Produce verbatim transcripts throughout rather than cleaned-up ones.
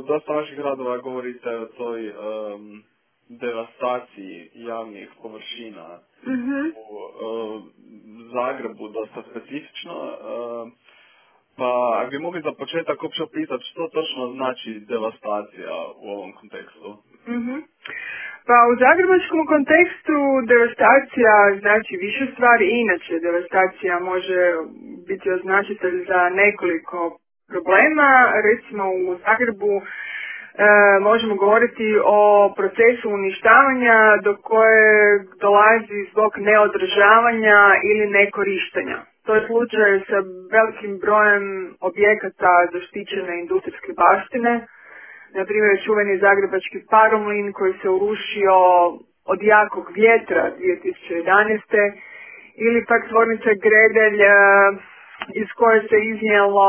dosta vaših radova govorite o toj um, devastaciji javnih površina Mhm. u uh, Zagrebu, dosta specifično. Uh, pa ako bi mogli za početak uopće opisati što točno znači devastacija u ovom kontekstu? Mhm. Pa u zagrebačkom kontekstu devastacija znači više stvari, inače devastacija može biti označitelj za nekoliko problema. Recimo u Zagrebu e, možemo govoriti o procesu uništavanja do koje dolazi zbog neodržavanja ili nekorištenja. To je slučaj sa velikim brojem objekata zaštićene industrijske baštine. Na primjer, čuveni zagrebački paromlin koji se urušio od jakog vjetra dvije tisuće jedanaeste. Ili pak tvornica Gredelj iz koje se iznijelo,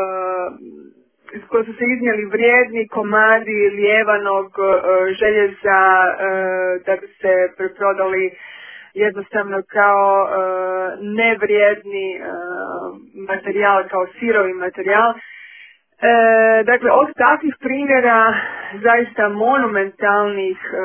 iz koje su se iznijeli vrijedni komadi lijevanog željeza da bi se preprodali jednostavno kao nevrijedni materijal, kao sirovi materijal. E, dakle, od takvih primjera zaista monumentalnih e,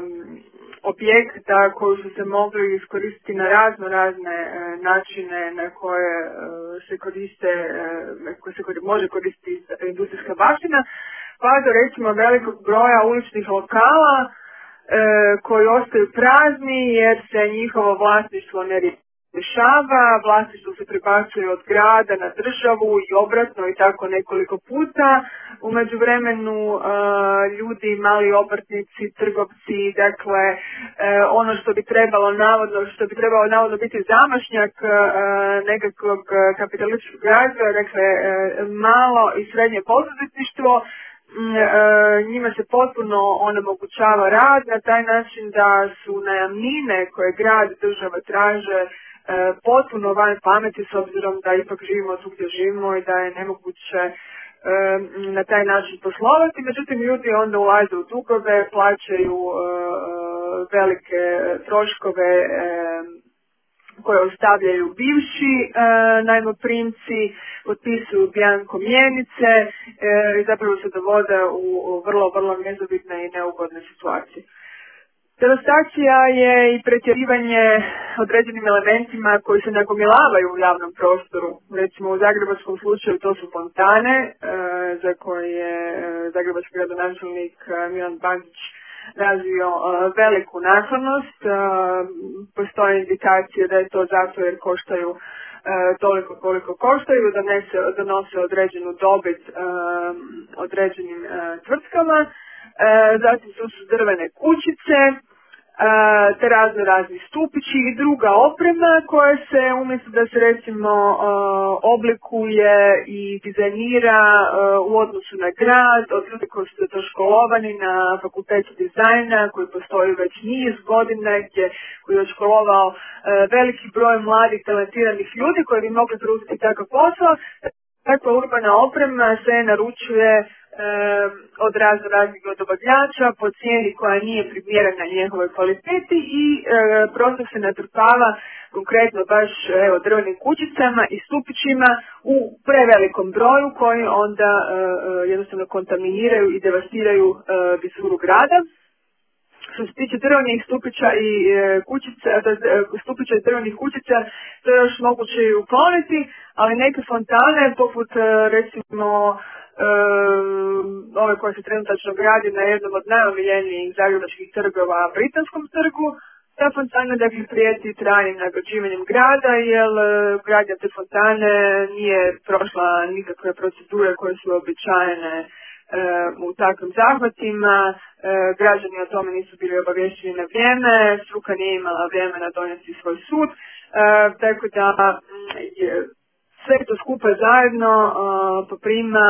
objekata koji su se mogli iskoristiti na razno razne e, načine na koje e, se koriste, e, na koje se koriste, može koristiti industrijska baština, pa do recimo velikog broja uličnih lokala e, koji ostaju prazni jer se njihovo vlasništvo ne rješava, vlasništvo se prebacuje od grada na državu i obratno i tako nekoliko puta. U međuvremenu uh, ljudi, mali obrtnici, trgovci, dakle uh, ono što bi trebalo navodno, što bi trebalo navodno biti zamašnjak uh, nekakvog kapitalističkog razvoja, dakle uh, malo i srednje poduzetništvo, njima se potpuno onemogućava rad na taj način da su najamnine koje grad i država traže potpuno van pameti s obzirom da ipak živimo tu gdje živimo i da je nemoguće na taj način poslovati. Međutim, ljudi onda ulaze u dugove, plaćaju velike troškove koje ostavljaju bivši e, najmoprimci, potpisuju bjanko mjenice e, i zapravo se dovode u, u vrlo, vrlo nezavidne i neugodne situacije. Devastacija je i pretjerivanje određenim elementima koji se nagomilavaju u javnom prostoru. Recimo u zagrebačkom slučaju to su fontane, e, za koje je zagrebački gradonačelnik Milan Bandić razvio uh, veliku naklonost. Uh, postoje indikacije da je to zato jer koštaju uh, toliko koliko koštaju, da donese, donose određenu dobit uh, određenim uh, tvrtkama. Uh, zatim tu su drvene kućice, Uh, te razno razni stupići i druga oprema koja se umjesto da se recimo uh, oblikuje i dizajnira uh, u odnosu na grad od ljudi koji su to školovani na fakultetu dizajna koji postoji već niz godina gdje koji je školovao uh, veliki broj mladih talentiranih ljudi koji bi mogli preuzeti takav posao. Takva urbana oprema se naručuje e, od razno raznih dobavljača po cijeni koja nije primjerena njihovoj kvaliteti i e, prostor se natrpava konkretno baš evo, drvenim kućicama i stupićima u prevelikom broju koji onda e, jednostavno kontaminiraju i devastiraju e, vizuru grada. Što se tiče drvenih stupića i e, kućica, da, stupića i drvenih kućica, to je još moguće i ukloniti, ali neke fontane, poput e, recimo e, ove koje se trenutačno gradi na jednom od najomiljenijih zagrebačkih trgova, Britanskom trgu, ta fontana dakle prijeti trajnim nagrađivanjem grada, jer e, gradnja te fontane nije prošla nikakve procedure koje su običajene u takvim zahvatima, građani o tome nisu bili obavješćeni na vrijeme, struka nije imala vremena donijeti svoj sud, tako da sve to skupa zajedno poprima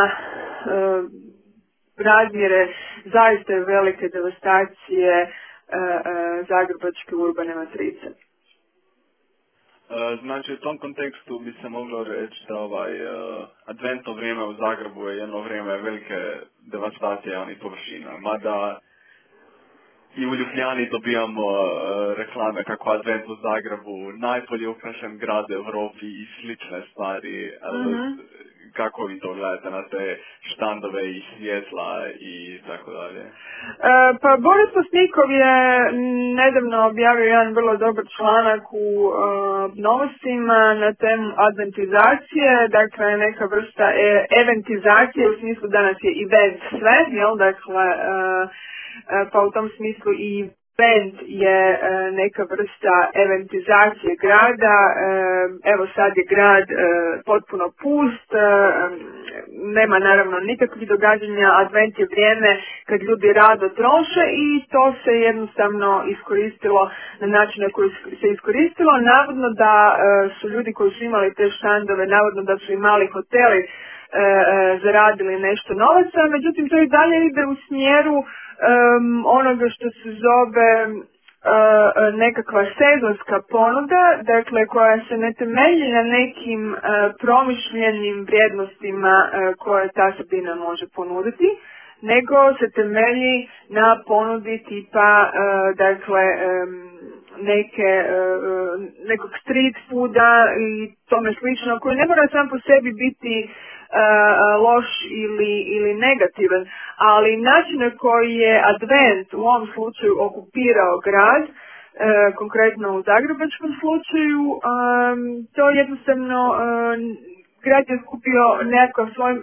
razmjere zaista velike devastacije zagrebačke urbane matrice. Znači, u tom kontekstu bi se moglo reći da ovaj uh, adventno vrijeme u Zagrebu je jedno vrijeme velike devastacije javnih površina. Mada i u Ljubljani dobijamo uh, reklame kako advent u Zagrebu najbolje ukrašen grad u Europi i slične stvari. Mm-hmm. kako vi to gledate na te štandove i svjetla i tako dalje? E, pa Boris Posnikov je nedavno objavio jedan vrlo dobar članak u e, novostima na temu adventizacije, dakle neka vrsta e, eventizacije u smislu danas je event sve, jel, dakle e, e, pa u tom smislu i event je e, neka vrsta eventizacije grada. E, evo sad je grad e, potpuno pust, e, nema naravno nikakvih događanja, advent je vrijeme kad ljudi rado troše i to se jednostavno iskoristilo na način na koji se iskoristilo. Navodno da e, su ljudi koji su imali te štandove, navodno da su imali hoteli e, e, zaradili nešto novaca, međutim to i dalje ide u smjeru um, onoga što se zove Uh, nekakva sezonska ponuda, dakle koja se ne temelji na nekim uh, promišljenim vrijednostima uh, koje ta sredina može ponuditi, nego se temelji na ponudi tipa uh, dakle um, neke, uh, nekog street fooda i tome slično, koji ne mora sam po sebi biti uh, loš ili, ili negativan, ali način na koji je advent u ovom slučaju okupirao grad, uh, konkretno u zagrebačkom slučaju, um, to jednostavno uh, grad je skupio nekakav svoj uh,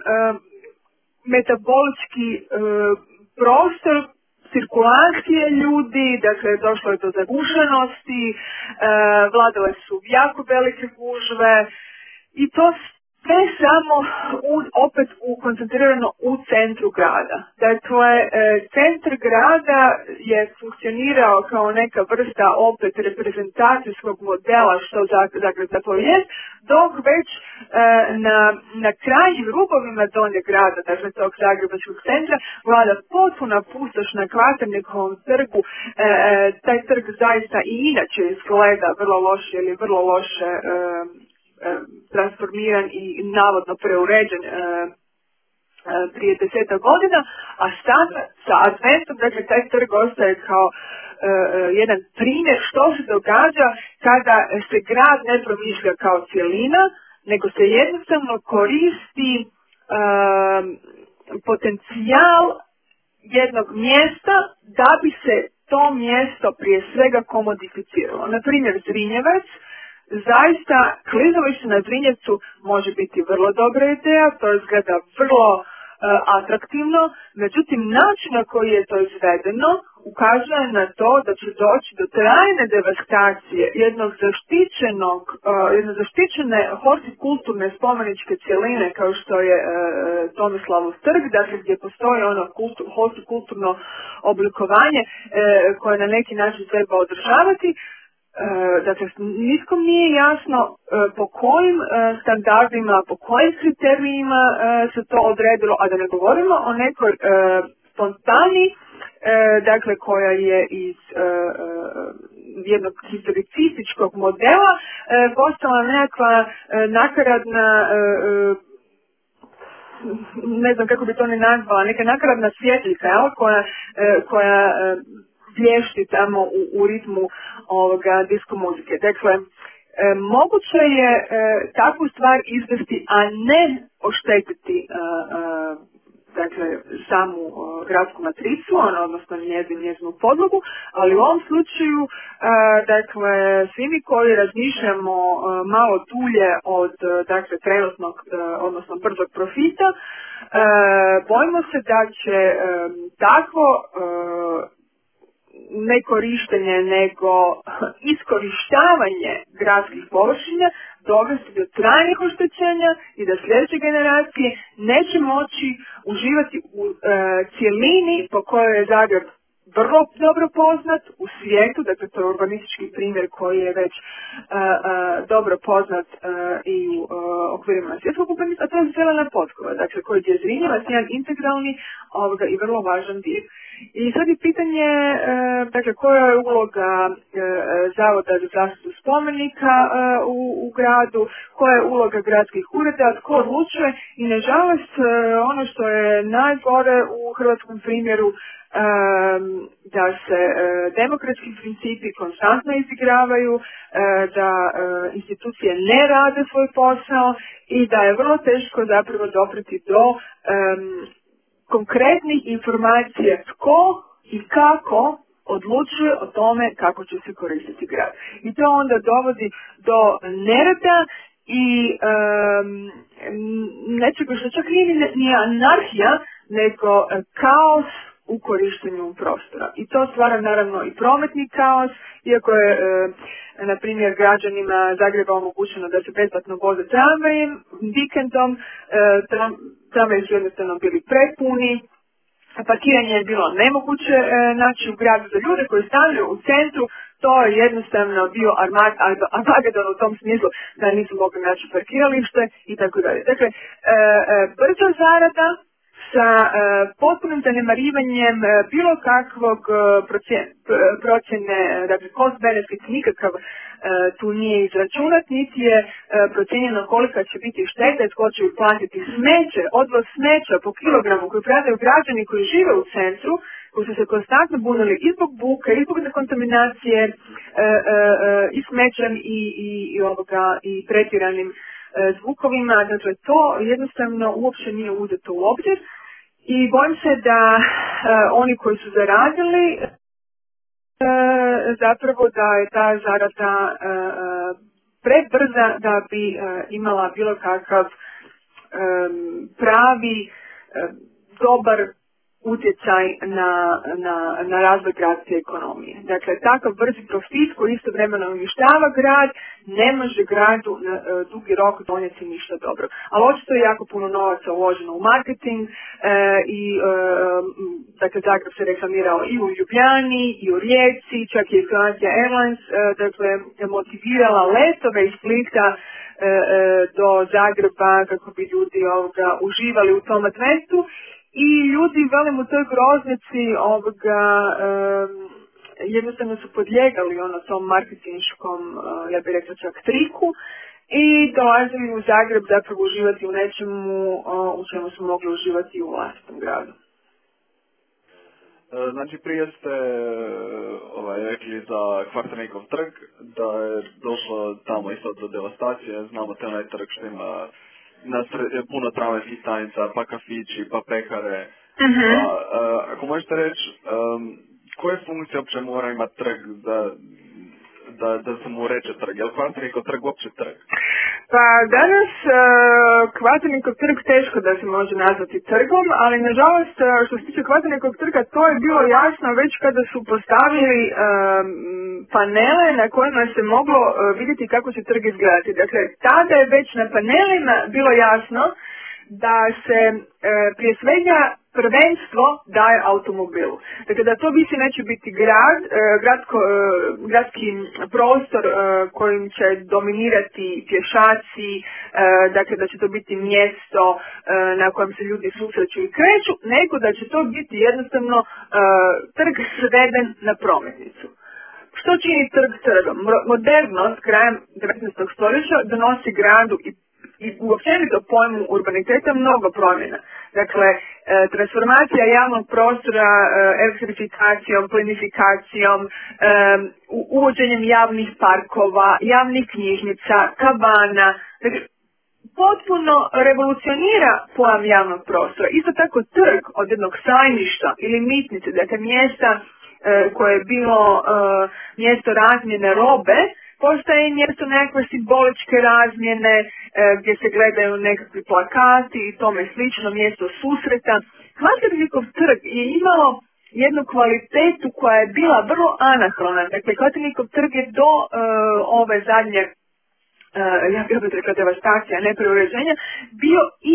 metabolički uh, prostor cirkulacije ljudi, dakle došlo je do zagušenosti, e, vladale su jako velike gužve i to sve samo u, opet u, koncentrirano u centru grada. Dakle, e, centar grada je funkcionirao kao neka vrsta opet reprezentacijskog modela što Zagreb zapravo je, dok već e, na, na krajnjim rubovima donjeg grada, dakle tog zagrebačkog centra, vlada potpuna pustoš na Kvaternikovom trgu. E, taj trg zaista i inače izgleda vrlo loše ili vrlo loše e, transformiran i navodno preuređen e, prije deseta godina, a sada sa adventom, dakle taj trg ostaje kao e, jedan primjer što se događa kada se grad ne promišlja kao cjelina, nego se jednostavno koristi e, potencijal jednog mjesta da bi se to mjesto prije svega komodificiralo. Na primjer, Zrinjevac, zaista klizalište na Zrinjevcu može biti vrlo dobra ideja, to izgleda vrlo uh, atraktivno, međutim način na koji je to izvedeno ukazuje na to da će doći do trajne devastacije jednog zaštićenog, uh, jedne zaštićene hortikulturne spomeničke cjeline kao što je uh, Tomislavov trg, dakle gdje postoji ono kultu, hortikulturno oblikovanje uh, koje na neki način treba održavati. E, dakle, niskom nije jasno e, po kojim e, standardima, po kojim kriterijima e, se to odredilo, a da ne govorimo o nekoj e, spontani, e, dakle, koja je iz e, e, jednog historicističkog modela e, postala nekakva e, nakaradna, e, e, ne znam kako bi to ne nazvala, neka nakaradna svjetljika, jel, koja, e, koja e, vješti tamo u, u ritmu ovoga disko muzike. Dakle, e, moguće je e, takvu stvar izvesti, a ne oštetiti e, e, dakle, samu e, gradsku matricu, ono, odnosno njezin, njezinu podlogu, ali u ovom slučaju, e, dakle, svi mi koji razmišljamo e, malo dulje od, dakle, trenutnog, e, odnosno brzog profita, e, bojimo se da će e, takvo e, ne korištenje, nego iskorištavanje gradskih površina dovesti do trajnih oštećenja i da sljedeće generacije neće moći uživati u e, cjelini po kojoj je Zagreb vrlo dobro poznat u svijetu, dakle to je urbanistički primjer koji je već uh, uh, dobro poznat uh, i u uh, okvirima svjetskog urbanizma, a to je zelena potkova, dakle koji je Zrinjevac jedan integralni ovoga, i vrlo važan dio. I sad je pitanje, uh, dakle koja je uloga uh, Zavoda za zaštitu spomenika uh, u, u gradu, koja je uloga gradskih ureda, tko odlučuje i nažalost uh, ono što je najgore u hrvatskom primjeru um, da se uh, demokratski principi konstantno izigravaju, uh, da uh, institucije ne rade svoj posao i da je vrlo teško zapravo dopreti do um, konkretnih informacija tko i kako odlučuje o tome kako će se koristiti grad. I to onda dovodi do nereda i um, nečega što čak nije ni anarhija, nego kaos u korištenju prostora. I to stvara naravno i prometni kaos, iako je, e, na primjer, građanima Zagreba omogućeno da se besplatno voze tramvajem, vikendom, e, tram, tramvaji su jednostavno bili prepuni, parkiranje je bilo nemoguće e, naći u gradu za ljude koji stanuju u centru, to je jednostavno bio Armagedon u tom smislu da nisu mogli naći parkiralište i tako dalje. Dakle, e, e, brza zarada sa e, potpunim zanemarivanjem e, bilo kakvog e, procjene, procjene, dakle cost benefit nikakav e, tu nije izračunat, niti je e, procijenjeno kolika će biti šteta i tko će platiti smeće, odvoz smeća po kilogramu koji prodaju građani koji žive u centru, koji su se konstantno bunili i zbog buke, i zbog dekontaminacije, e, e, e, i smećem i, i, i, ovoga, i pretjeranim e, zvukovima, dakle to jednostavno uopće nije uzeto u obzir. I bojim se da e, oni koji su zaradili, e, zapravo da je ta zarada e, prebrza da bi e, imala bilo kakav e, pravi, e, dobar utjecaj na, na, na razvoj gradske ekonomije. Dakle, takav brzi profit koji istovremeno uništava grad, ne može gradu na e, dugi rok donijeti ništa dobro. Ali očito je jako puno novaca uloženo u marketing e, i e, dakle, Zagreb se reklamirao i u Ljubljani, i u Rijeci, čak je Croatia Airlines e, dakle, motivirala letove iz Splita e, e, do Zagreba kako bi ljudi ovoga, uživali u tom adventu. I ljudi, velim, u toj groznici ovoga, um, jednostavno su podlijegali ono tom marketinškom, uh, ja bih rekla čak triku i dolazili u Zagreb zapravo uživati u nečemu uh, u čemu su mogli uživati u vlastitom gradu. Znači, prije ste ovaj, rekli za Kvarternikov trg, da je došlo tamo isto do devastacije, znamo te onaj trg što ima na sred, puno tramvajskih stanica, pa kafići, pa pekare. Mm-hmm. Pa, uh, ako možete reći, um, koje funkcije uopće mora imati trg da, da, da se mu reče trg? Je li Kvarternikov trg uopće trg? Pa danas uh, Kvarternikov trg teško da se može nazvati trgom, ali nažalost što se tiče Kvarternikov trga to je bilo jasno već kada su postavili um, panele na kojima se moglo uh, vidjeti kako će trg izgledati. Dakle, tada je već na panelima bilo jasno da se e, prije svega prvenstvo daje automobilu. Dakle, da to više neće biti grad, e, gradsko, e, gradski prostor e, kojim će dominirati pješaci, e, dakle da će to biti mjesto e, na kojem se ljudi susreću i kreću, nego da će to biti jednostavno e, trg sveden na prometnicu. Što čini trg trgom? Modernost krajem devetnaestog stoljeća donosi gradu i i uopćenito pojmu urbaniteta mnogo promjena. Dakle, e, transformacija javnog prostora e, elektrifikacijom, plinifikacijom, e, uvođenjem javnih parkova, javnih knjižnica, kabana, dakle, potpuno revolucionira pojam javnog prostora. Isto tako trg od jednog sajmišta ili mitnice, dakle mjesta e, koje je bilo e, mjesto razmjene robe, postaje mjesto nekakve simboličke razmjene e, gdje se gledaju nekakvi plakati i tome slično, mjesto susreta. Kvarternikov trg je imalo jednu kvalitetu koja je bila vrlo anahrona. Dakle, Kvarternikov trg je do e, ove zadnje, e, ja bih rekla devastacija, ne preuređenja, bio i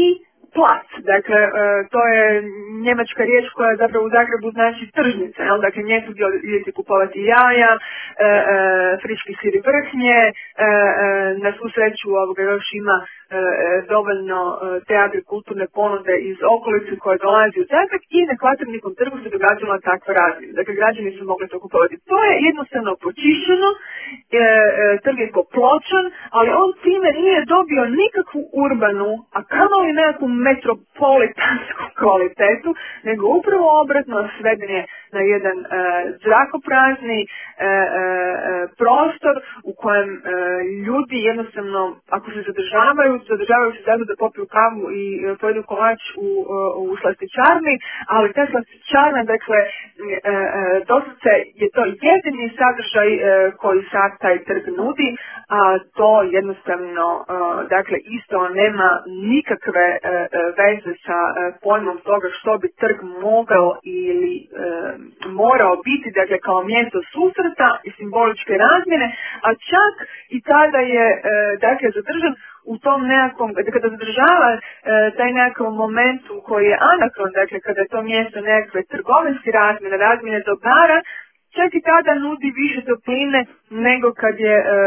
plac. Dakle, e, to je njemačka riječ koja zapravo u Zagrebu znači tržnica. Jel? Dakle, nje su gdje idete kupovati jaja, e, e, friški sir i vrhnje, e, e, na svu sreću ovoga još ima e, dovoljno e, teatri kulturne ponude iz okolice koje dolazi u Zagreb i na Kvaternikom trgu se događala takva razmjena. Dakle, građani su mogli to kupovati. To je jednostavno počišćeno, e, e, trg je popločan, ali on time nije dobio nikakvu urbanu, a kamoli nekakvu metropolitansku kvalitetu, nego upravo obratno sveden je na jedan e, zrakoprazni e, e, prostor u kojem e, ljudi jednostavno, ako se zadržavaju, zadržavaju se zato da popiju kavu i e, pojedu kolač u, u slastičarni, ali ta slastičarna, dakle, e, e, doslovce je to jedini sadržaj e, koji sad taj trg nudi, a to jednostavno, e, dakle, isto nema nikakve e, veze sa e, pojmom toga što bi trg mogao ili e, morao biti, dakle, kao mjesto susreta i simboličke razmjene, a čak i tada je, e, dakle, zadržan u tom nekakvom, kada zadržava e, taj nekakav moment u koji je anakron, dakle, kada je to mjesto nekakve trgovinske razmjene, razmjene dobara, čak i tada nudi više topline nego kad je e, e,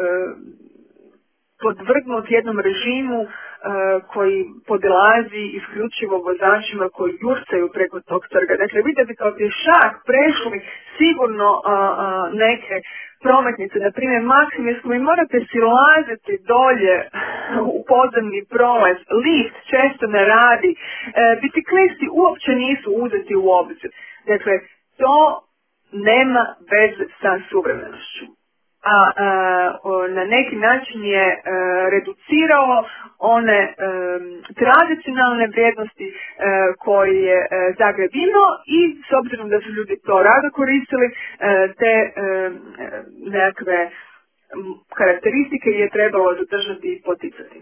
podvrgnut jednom režimu e, koji podilazi isključivo vozačima koji jurcaju preko tog trga. Dakle, vidite kao pješak prešli sigurno a, a, neke prometnice, na primjer Maksimirsko, vi morate silaziti dolje u podzemni prolaz, lift često ne radi, e, biciklisti uopće nisu uzeti u obzir. Dakle, to nema veze sa suvremenošću. A, a na neki način je a, reducirao one a, tradicionalne vrijednosti a, koje je a, Zagreb imao i s obzirom da su ljudi to rado koristili, a, te a, nekakve karakteristike je trebalo zadržati i poticati.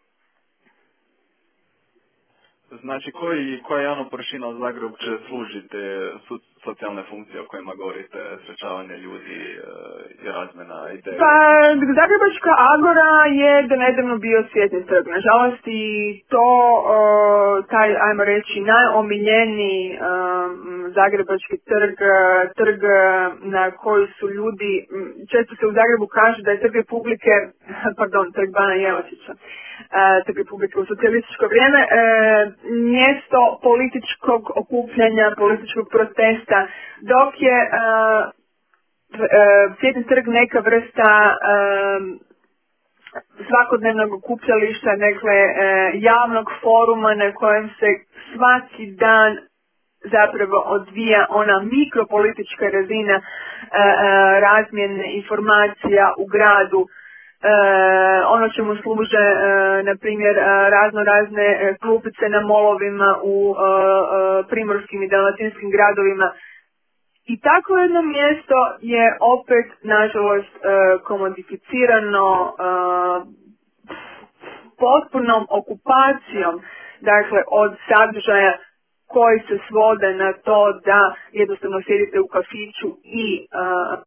Znači, koji, koja javna površina u Zagrebu će služiti su, socijalne funkcije o kojima govorite, srećavanje ljudi e, i razmjena ideja? Pa, Zagrebačka agora je do nedavno bio Cvjetni trg. Nažalost i to, uh, taj, ajmo reći, najomiljeniji uh, Zagrebački trg, trg na koji su ljudi, često se u Zagrebu kaže da je trg Republike, pardon, trg Bana Jelačića, Uh, trg Republike u socijalističko vrijeme, uh, mjesto političkog okupljanja, političkog protesta, dok je uh, Cvjetni trg neka vrsta um, svakodnevnog okupljališta, dakle uh, javnog foruma na kojem se svaki dan zapravo odvija ona mikropolitička razina uh, uh, razmjene informacija u gradu. Uh, ono čemu služe, uh, na primjer, uh, razno razne uh, klupice na molovima u uh, uh, primorskim i dalmatinskim gradovima. I tako jedno mjesto je opet, nažalost, uh, komodificirano uh, potpunom okupacijom, dakle, od sadržaja koji se svode na to da jednostavno sjedite u kafiću i uh,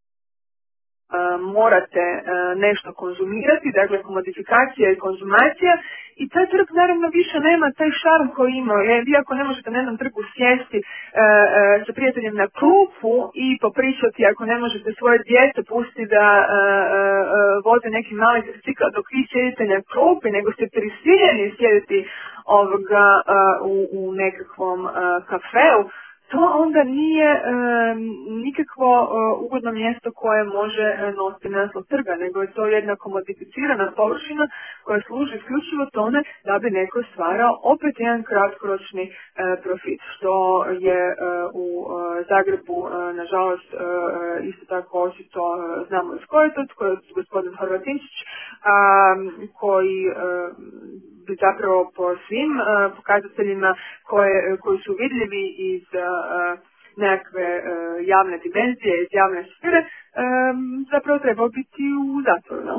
Uh, morate uh, nešto konzumirati, dakle komodifikacija i konzumacija, i taj trg naravno više nema taj šarm koji ima. Jer vi ako ne možete na jednom trgu sjesti uh, uh, sa prijateljem na klupu i popričati, ako ne možete svoje dijete pustiti da uh, uh, voze neki mali tricikl dok vi sjedite na klupi, nego ste prisiljeni sjediti ovoga uh, u, u nekakvom uh, kafeu, to onda nije e, nikakvo e, ugodno mjesto koje može e, nositi naslov trga, nego je to jedna komodificirana površina koja služi isključivo tome da bi neko stvarao opet jedan kratkoročni e, profit, što je e, u e, Zagrebu e, nažalost e, isto tako očito e, znamo iz koje to, koje je gospodin Horvatinčić, a, koji e, bi zapravo po svim uh, pokazateljima koje, koji su vidljivi iz uh, nekakve uh, javne dimenzije, iz javne sfere, um, zapravo trebao biti u zatvoru. No?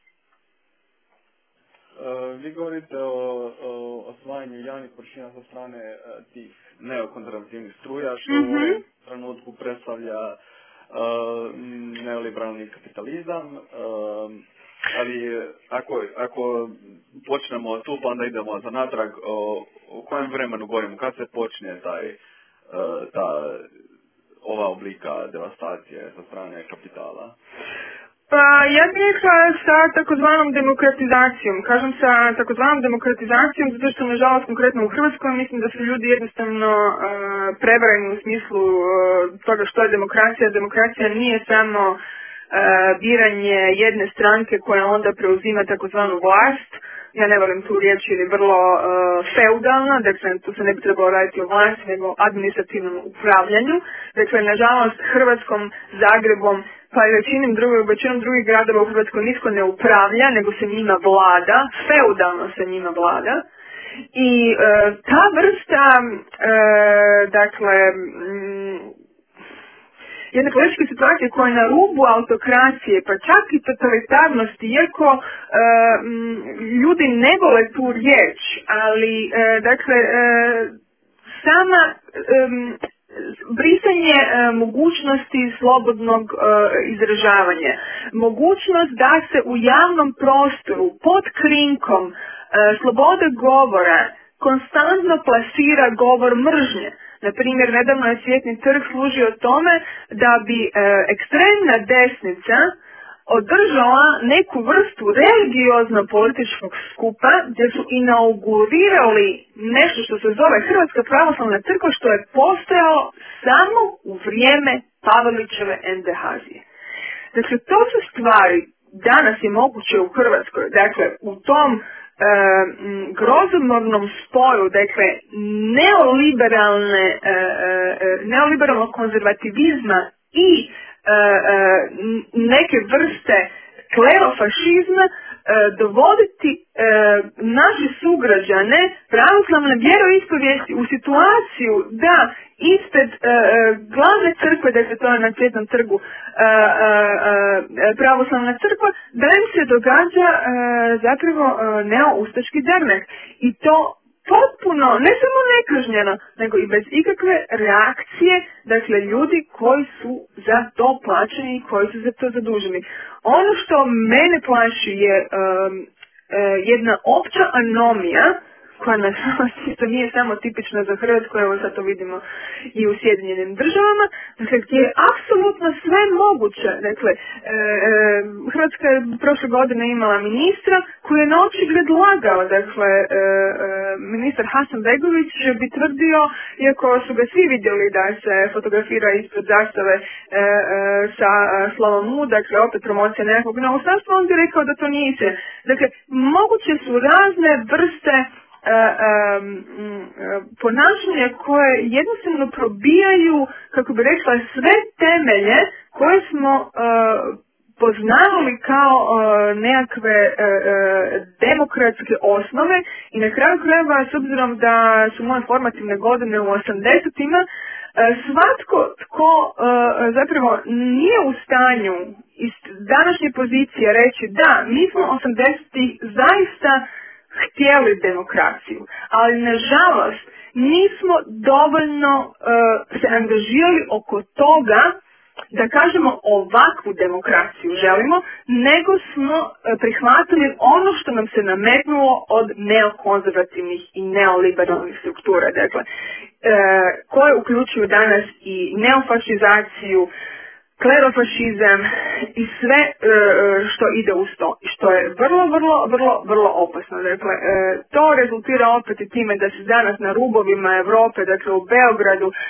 Uh, vi govorite o, o osvajanju javnih površina sa strane uh, tih neokonzervativnih struja, što Mm-hmm. u ovom trenutku predstavlja uh, neoliberalni kapitalizam. Uh, Ali ako, ako počnemo tu pa onda idemo za natrag, o, o kojem vremenu govorimo, kad se počne taj, uh, ta, ova oblika devastacije sa strane kapitala? Pa ja bih rekla sa takozvanom demokratizacijom. Kažem sa takozvanom demokratizacijom zato što nažalost konkretno u Hrvatskoj mislim da su ljudi jednostavno uh, prevareni u smislu uh, toga što je demokracija. Demokracija nije samo uh, biranje jedne stranke koja onda preuzima takozvanu vlast. Ja ne volim tu riječ jer je vrlo uh, feudalna, dakle tu se ne bi trebalo raditi o vlasti nego administrativnom upravljanju. Dakle, nažalost, Hrvatskom, Zagrebom, pa i većinom drugih, većinom drugih gradova u Hrvatskoj nitko ne upravlja, nego se njima vlada, feudalno se njima vlada. I uh, ta vrsta, uh, dakle, mm, jedne političke situacije koja je na rubu autokracije, pa čak i totalitarnosti, iako e, m, ljudi ne vole tu riječ, ali e, dakle e, sama e, brisanje e, mogućnosti slobodnog e, izražavanja, mogućnost da se u javnom prostoru pod krinkom e, slobode govora konstantno plasira govor mržnje. Na primjer, nedavno je Cvjetni trg služio tome da bi e, ekstremna desnica održala neku vrstu religiozno-političkog skupa gdje su inaugurirali nešto što se zove Hrvatska pravoslavna crkva što je postojalo samo u vrijeme Pavelićeve endehazije. Dakle, to su stvari danas je moguće u Hrvatskoj. Dakle, u tom E, grozomornom spoju, dakle, neoliberalne, e, e, neoliberalnog konzervativizma i e, e, neke vrste klerofašizma e, dovoditi e, naše sugrađane pravoslavne vjeroispovijesti u situaciju da ispred e, glavne crkve, dakle to je na Cvjetnom trgu e, e, pravoslavna crkva, da im se događa e, zapravo e, neoustaški dernek. I to potpuno, ne samo nekažnjeno, nego i bez ikakve reakcije, dakle ljudi koji su za to plaćeni i koji su za to zaduženi. Ono što mene plaši je um, jedna opća anomija, koja nažalost isto nije samo tipična za Hrvatsku, evo sad to vidimo i u Sjedinjenim državama, dakle gdje je apsolutno sve moguće. Dakle, e, e, Hrvatska je prošle godine imala ministra koji je na očigled lagao, dakle e, e, ministar Hasanbegović bi tvrdio, iako su ga svi vidjeli da se fotografira ispred zastave e, e, sa e, slovom U, dakle opet promocija nekakvog novostavstva, on bi rekao da to nije istina. Dakle, moguće su razne vrste Uh, um, uh, ponašanja koje jednostavno probijaju, kako bi rekla, sve temelje koje smo uh, poznavali kao uh, nekakve uh, uh, demokratske osnove i na kraju krajeva, s obzirom da su moje formativne godine u osamdesetima, uh, svatko tko uh, zapravo nije u stanju iz današnje pozicije reći da, mi smo osamdesetih zaista htjeli demokraciju, ali nažalost nismo dovoljno uh, se angažirali oko toga da kažemo ovakvu demokraciju želimo, nego smo uh, prihvatili ono što nam se nametnulo od neokonzervativnih i neoliberalnih struktura, dakle, uh, koje uključuju danas i neofašizaciju, klerofašizam i sve e, što ide uz to, i što je vrlo, vrlo, vrlo, vrlo opasno. Dakle, e, to rezultira opet i time da se danas na rubovima Europe, dakle u Beogradu, e,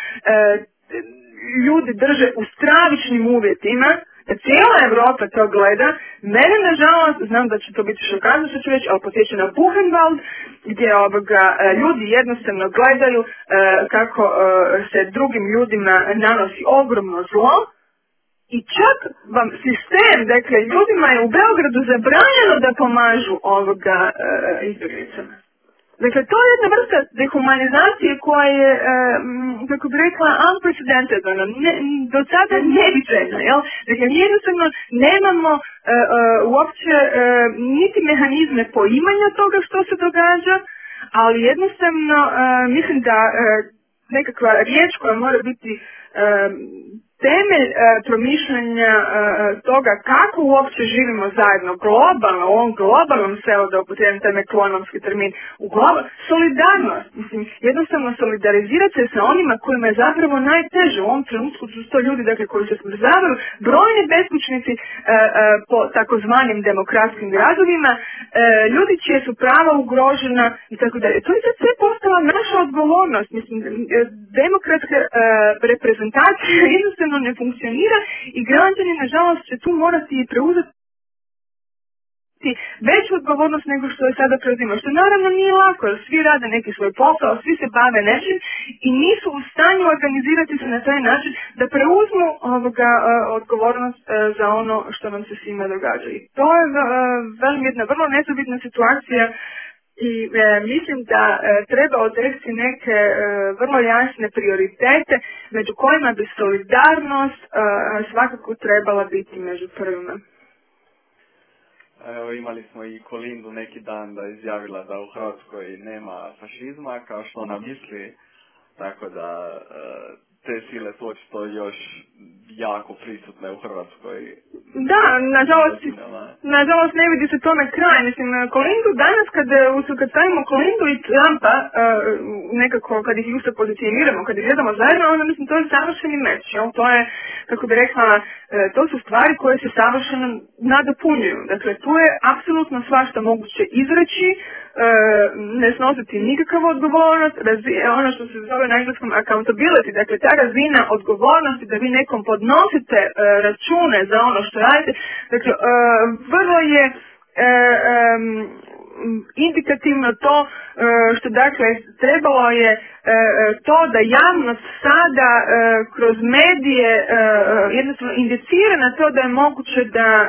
ljudi drže u stravičnim uvjetima, da cijela Europa to gleda. Mene, nažalost, znam da će to biti šokantno što ću reći, ali posjeća na Buchenwald, gdje ovoga, ljudi jednostavno gledaju e, kako e, se drugim ljudima nanosi ogromno zlo. I čak vam sistem, dakle, ljudima je u Beogradu zabranjeno da pomažu ovoga e, izbjeglicama. Dakle, to je jedna vrsta dehumanizacije koja je, e, kako bi rekla, unprecedented, ono, ne, do sada neviđena, jel? Dakle, mi jednostavno nemamo e, e, uopće e, niti mehanizme poimanja toga što se događa, ali jednostavno e, mislim da e, nekakva riječ koja mora biti e, temelj uh, promišljanja uh, toga kako uopće živimo zajedno globalno, u ovom globalnom selu, da upotrebim taj ekonomski termin, u global, solidarnost, mislim, jednostavno solidarizirati se sa onima kojima je zapravo najteže. U ovom trenutku su to ljudi, dakle, koji se smrzavaju, brojni beskućnici uh, uh, po takozvanim demokratskim gradovima, uh, ljudi čije su prava ugrožena i tako dalje. To je sve postala naša odgovornost. Mislim, demokratska uh, reprezentacija jednostavno ne funkcionira i građani, nažalost, će tu morati preuzeti veću odgovornost nego što je sada preuzimao. Što naravno nije lako, jer svi rade neki svoj posao, svi se bave nečim i nisu u stanju organizirati se na taj način da preuzmu ovoga, uh, odgovornost uh, za ono što nam se svima događa. I to je uh, velim, jedna vrlo nezavidna situacija. I e, mislim da e, treba odrediti neke e, vrlo jasne prioritete među kojima bi solidarnost e, svakako trebala biti među prvima. Evo, imali smo i Kolindu neki dan da je izjavila da u Hrvatskoj nema fašizma, kao što ona misli, tako da e, te sile su očito još jako prisutne u Hrvatskoj. Da, nažalost, nažalost ne vidi se tome kraj. Mislim, Kolindu danas kad, kad stavimo Kolindu i Trumpa, uh, nekako kad ih isto pozicioniramo, kad ih gledamo zajedno, onda mislim to je savršeni meč. Jel? To je, kako bi rekla, uh, to su stvari koje se savršeno nadopunjuju. Dakle, tu je apsolutno svašta moguće izreći, uh, ne snositi nikakav odgovornost, razvi, ono što se zove na engleskom accountability, dakle ta razina odgovornosti da vi nekom podnosite uh, račune za ono što radite, dakle uh, vrlo je uh, um, indikativno to uh, što dakle trebalo je uh, to da javnost sada uh, kroz medije uh, jednostavno indicira na to da je moguće da uh,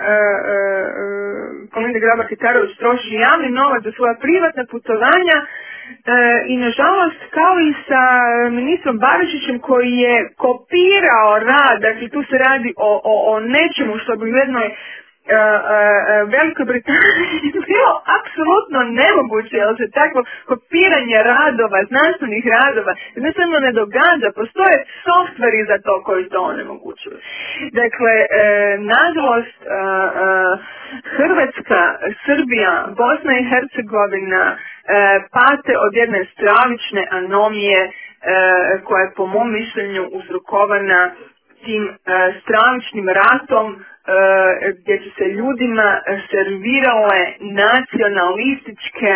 uh, Kolinda Grabar-Kitarović troši javni novac za svoja privatna putovanja. E, I nažalost, kao i sa ministrom Barišićem koji je kopirao rad, dakle tu se radi o, o, o nečemu što bi u jednoj Uh, uh, Velikoj Britaniji bilo apsolutno nemoguće, jer se takvo kopiranje radova, znanstvenih radova, jednostavno ne događa, postoje softveri za to koji to onemogućuju. Dakle, uh, nažalost, uh, uh, Hrvatska, Srbija, Bosna i Hercegovina uh, pate od jedne stravične anomije uh, koja je po mom mišljenju uzrokovana tim uh, stravičnim ratom uh, gdje su se ljudima servirale nacionalističke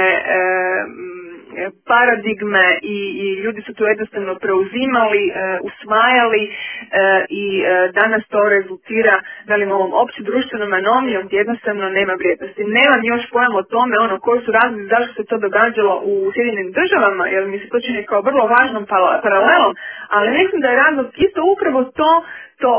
uh, paradigme i, i ljudi su to jednostavno preuzimali, uh, usvajali uh, i uh, danas to rezultira velim ovom opće društvenom anomijom gdje jednostavno nema vrijednosti. Nemam još pojam o tome ono koji su razlozi zašto se to događalo u Sjedinjenim državama, jer mi se to čini kao vrlo važnom paralelom, ali mislim da je razlog isto upravo to, to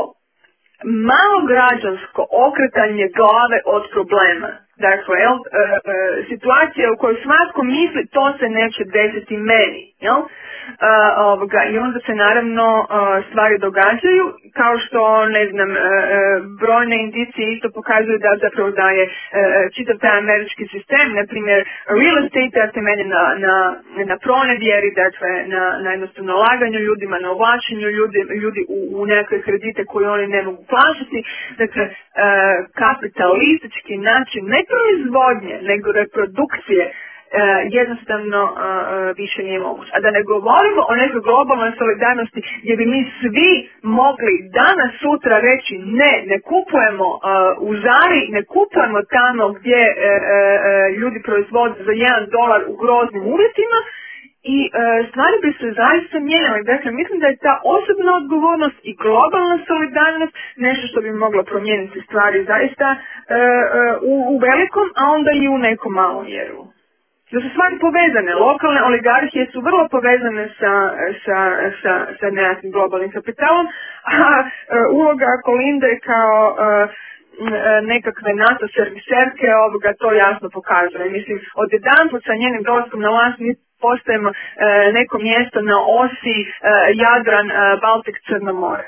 malo građansko okretanje glave od problema. Dakle, jel, e, e, situacija u kojoj svatko misli to se neće desiti meni, jel? E, ovoga, i onda se naravno e, stvari događaju, kao što, ne znam, e, brojne indicije isto pokazuju da zapravo da je e, čitav taj američki sistem, na primjer, real estate je temeljen na, na, na pronevjeri, dakle, na, na jednostavno laganju ljudima, na uvlačenju ljudi, ljudi u, u nekakve kredite koje oni ne mogu plaćati, dakle, e, kapitalistički način, ne proizvodnje, nego reprodukcije, e, jednostavno e, više nije moguće. A da ne govorimo o nekoj globalnoj solidarnosti gdje bi mi svi mogli danas sutra reći ne, ne kupujemo e, u Zari, ne kupujemo tamo gdje e, e, ljudi proizvode za jedan dolar u groznim uvjetima i e, stvari bi se zaista mijenjale. Dakle, mislim da je ta osobna odgovornost i globalna solidarnost nešto što bi moglo promijeniti stvari zaista e, e, u, u velikom, a onda i u nekom malom mjeru. Da su stvari povezane. Lokalne oligarhije su vrlo povezane sa, sa, sa, sa nekakvim globalnim kapitalom, a e, uloga Kolinde kao e, nekakve NATO serviserke ovoga to jasno pokazuje. Mislim, odjedanput sa njenim dolaskom na vlast mi postajemo e, neko mjesto na osi e, Jadran, e, Baltik, Crno more.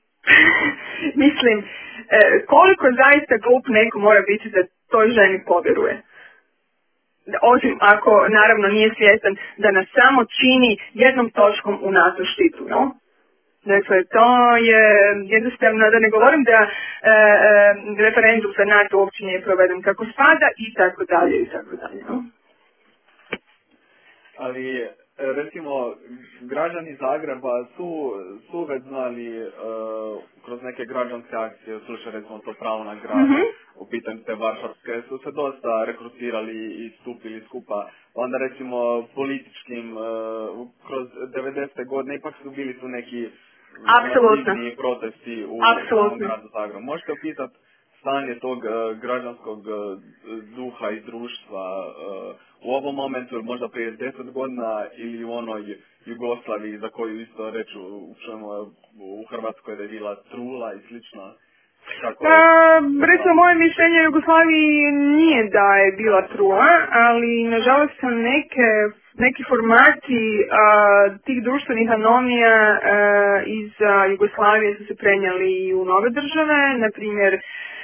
Mislim, e, koliko zaista glup neko mora biti da toj ženi povjeruje. Osim ako naravno nije svjestan da nas samo čini jednom točkom u NATO štitu, no? Dakle, to je jednostavno, da ne govorim da e, e, referendum za NATO uopće nije proveden kako spada i tako dalje i tako dalje. No? Ali, recimo, građani Zagreba su, su već znali uh, kroz neke građanske akcije, slušaj recimo to pravo na grad, mm-hmm. u pitanju te Varšavske, su se dosta rekrutirali i stupili skupa. Onda recimo političkim, uh, kroz devedesete godine ipak su bili tu neki masivni protesti u samom gradu Zagrebu. Možete opisati stanje tog uh, građanskog uh, duha i društva uh, u ovom momentu, možda prije deset godina ili u onoj Jugoslaviji za koju isto reću čujemo u Hrvatskoj da je bila trula i slično? Kako je? Uh, recimo, moje mišljenje u Jugoslaviji nije da je bila trula, ali nažalost sam neke, neki formati uh, tih društvenih anomija uh, iz uh, Jugoslavije su se prenijali i u nove države, na primjer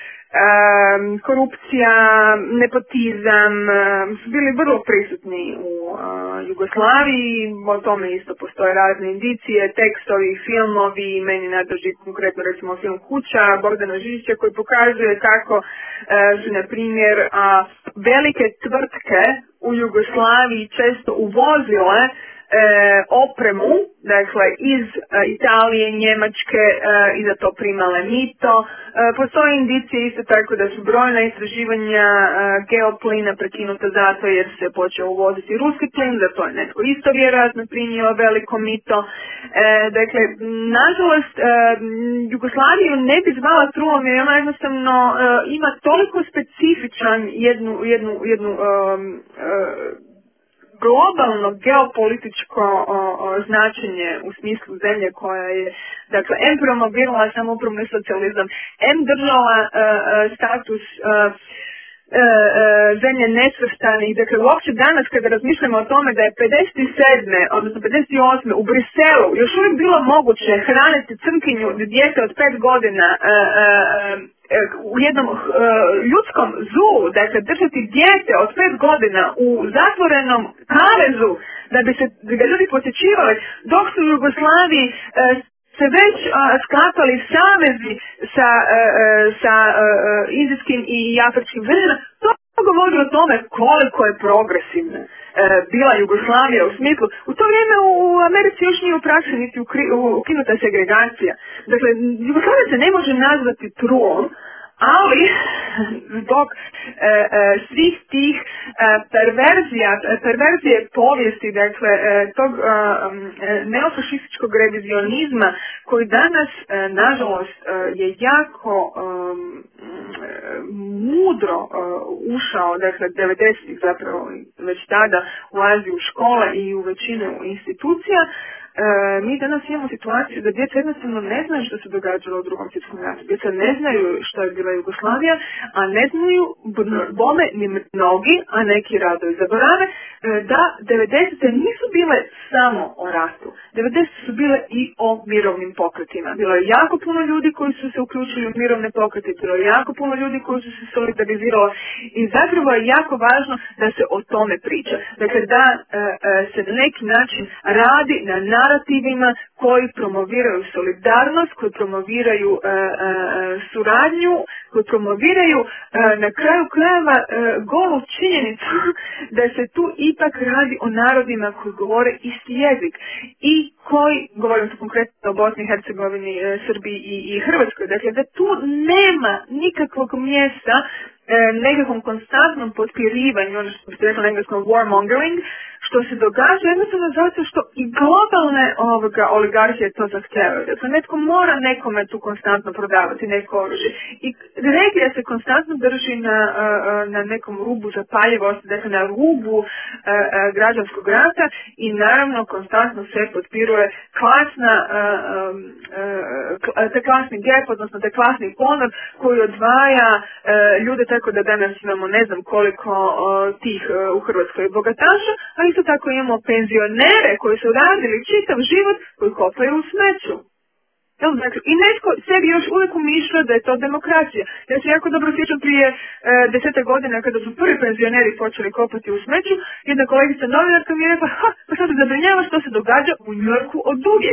Um, korupcija, nepotizam um, su bili vrlo prisutni u uh, Jugoslaviji, o tome isto postoje razne indicije, tekstovi, filmovi, meni nadrži konkretno recimo film Kuća Bogdana Žižića koji pokazuje kako uh, su na primjer uh, velike tvrtke u Jugoslaviji često uvozile E, opremu, dakle iz e, Italije, Njemačke e, i za to primale mito. E, postoje indicije isto tako da su brojna istraživanja e, geoplina prekinuta zato jer se počeo uvoziti ruski plin, da to je netko isto vjerojatno primio veliko mito. E, dakle, nažalost, e, Jugoslaviju ne bi zvala trulom jer ona jednostavno e, ima toliko specifičan jednu, jednu, jednu um, uh, globalno geopolitičko o, o, značenje u smislu zemlje koja je, dakle, em promovirala samoupravni socijalizam, em držala uh, status uh, E, e, zemlje nesvrstanih. Dakle, uopće danas kada razmišljamo o tome da je pedeset sedme odnosno pedeset osme u Briselu još uvijek bilo moguće hraniti crnkinju dijete od pet godina e, e, e, u jednom e, ljudskom zuu, dakle držati dijete od pet godina u zatvorenom kavezu da bi se da ga ljudi posjećivali, dok su u Jugoslaviji e, se već a, sklapali savezi sa, a, sa a, indijskim i afričkim zemljama. To govori o tome koliko je progresivna a, bila Jugoslavija u smislu. U to vrijeme u Americi još nije u praksi niti ukinuta segregacija. Dakle, Jugoslavija se ne može nazvati trulom, ali zbog e, e, svih tih e, perverzija, perverzije povijesti, dakle, e, tog e, e, neofašističkog revizionizma koji danas, e, nažalost, e, je jako e, mudro e, ušao, dakle, devedesetih zapravo već tada ulazi u škole i u većinu institucija. E, mi danas imamo situaciju da djeca jednostavno ne znaju što se događalo u drugom svjetskom ratu. Djeca ne znaju što je bila Jugoslavija, a ne znaju bome ni mnogi, a neki rado i zaborave, e, da devedesete nisu bile samo o ratu. devedesete su bile i o mirovnim pokretima. Bilo je jako puno ljudi koji su se uključili u mirovne pokrete, bilo je jako puno ljudi koji su se solidarizirali i zapravo je jako važno da se o tome priča. Dakle, da e, e, se na neki način radi na narativima koji promoviraju solidarnost, koji promoviraju e, e, suradnju, koji promoviraju e, na kraju krajeva e, golu činjenicu da se tu ipak radi o narodima koji govore isti jezik i koji, govorim tu konkretno o Bosni i Hercegovini, e, Srbiji i, i Hrvatskoj, dakle da tu nema nikakvog mjesta e, nekakvom konstantnom potpirivanju, ono što bi se rekla na engleskom warmongering, što se događa jednostavno zato što i globalne ovoga oligarhije to zahtjevaju. Dakle, netko mora nekome tu konstantno prodavati neko oružje. I regija se konstantno drži na, na nekom rubu zapaljivosti, dakle na rubu građanskog rata i naravno konstantno se potpiruje klasna, te klasni gap, odnosno te klasni ponor koji odvaja ljude tako da danas imamo ne znam koliko tih u Hrvatskoj bogataša, a isto tako imamo penzionere koji su radili čitav život koji kopaju u smeću. Dakle, i netko sebi još uvijek umišlja da je to demokracija. Ja se jako dobro sjećam prije e, desete godina kada su prvi penzioneri počeli kopati u smeću, jedna kolegica novinarka mi je rekla, ha, pa što se zabrinjava što se događa u Njujorku od uvijek.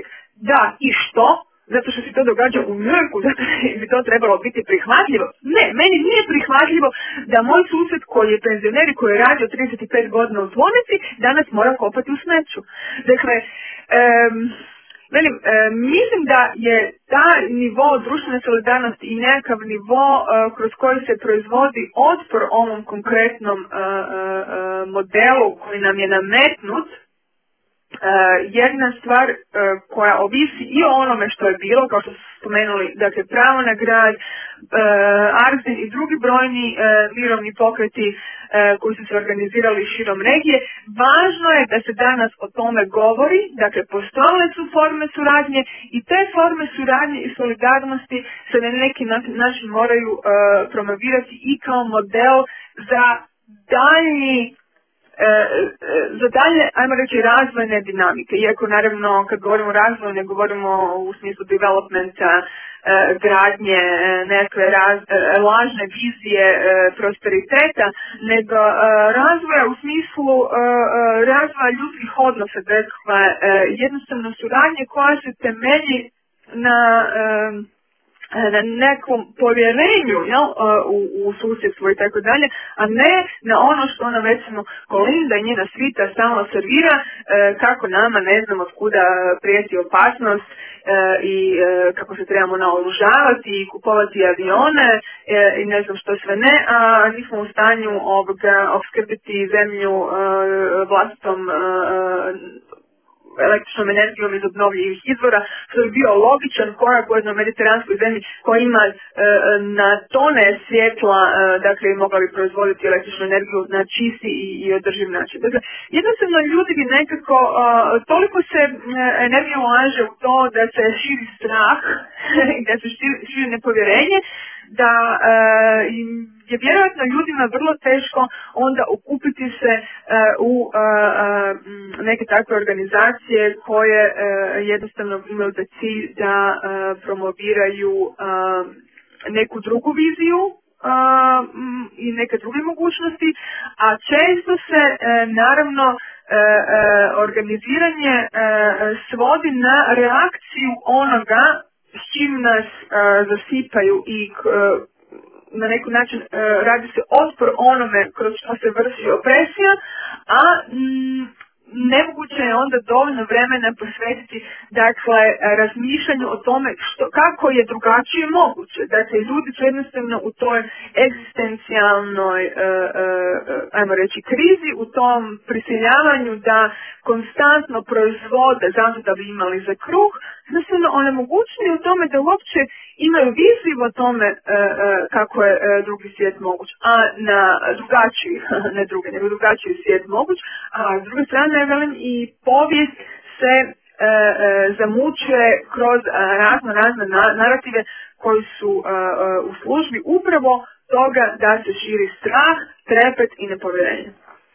da i što, zato što se to događa u New Yorku, zato bi to trebalo biti prihvatljivo. Ne, meni nije prihvatljivo da moj susjed koji je penzioner i koji je radio trideset pet godina u tvornici danas mora kopati u smeću. Dakle, um, velim, um, mislim da je taj nivo društvene solidarnosti i nekakav nivo uh, kroz koji se proizvodi otpor ovom konkretnom uh, uh, modelu koji nam je nametnut, Uh, jedna stvar uh, koja ovisi i o onome što je bilo, kao što su spomenuli, dakle pravo na grad, uh, Arzdin i drugi brojni uh, mirovni pokreti uh, koji su se organizirali širom regije. Važno je da se danas o tome govori, dakle postojale su forme suradnje i te forme suradnje i solidarnosti se na neki način moraju uh, promovirati i kao model za daljnji E, za dalje, ajmo reći, razvojne dinamike. Iako naravno kad govorimo o razvoju ne govorimo u smislu developmenta, e, gradnje, e, nekakve raz, e, lažne vizije e, prosperiteta, nego e, razvoja u smislu e, razvoja ljudskih odnosa, dakle e, jednostavno suradnje koja se temelji na e, na nekom povjerenju, jel, u, u susjedstvu i tako dalje, a ne na ono što ona recimo Kolinda i njena svita stalno servira, e, kako nama ne znam od kuda prijeti opasnost e, i e, kako se trebamo naoružavati i kupovati avione e, i ne znam što sve ne, a nismo u stanju ovoga opskrbiti zemlju e, vlastitom e, električnom energijom iz obnovljivih izvora, što je bio logičan korak u jednoj mediteranskoj zemlji koja ima e, na tone svjetla, e, dakle mogla bi proizvoditi električnu energiju na čisti i, i održiv način. Dakle, jednostavno ljudi bi nekako, e, toliko se e, energija ulaže u to da se širi strah i da se širi, širi nepovjerenje, da e, je vjerojatno ljudima vrlo teško onda okupiti se e, u e, e, neke takve organizacije koje e, jednostavno imaju za cilj da e, promoviraju e, neku drugu viziju e, i neke druge mogućnosti, a često se e, naravno e, e, organiziranje e, svodi na reakciju onoga s čim nas e, zasipaju i e, na neki način e, radi se otpor onome kroz što se vrši opresija, a mm, nemoguće je onda dovoljno vremena posvetiti dakle razmišljanju o tome što, kako je drugačije moguće. Dakle, ljudi su jednostavno u toj egzistencijalnoj e, e, ajmo reći krizi, u tom prisiljavanju da konstantno proizvode zato da bi imali za kruh, jednostavno onemogućeni u tome da uopće imaju viziju o tome e, e, kako je e, drugi svijet moguć, a na drugačiji, ne drugi, nego drugačiji svijet moguć, a s druge strane, velim, i povijest se e, e, zamučuje kroz e, razno razne na, narative koji su e, e, u službi upravo toga da se širi strah, trepet i nepovjerenje.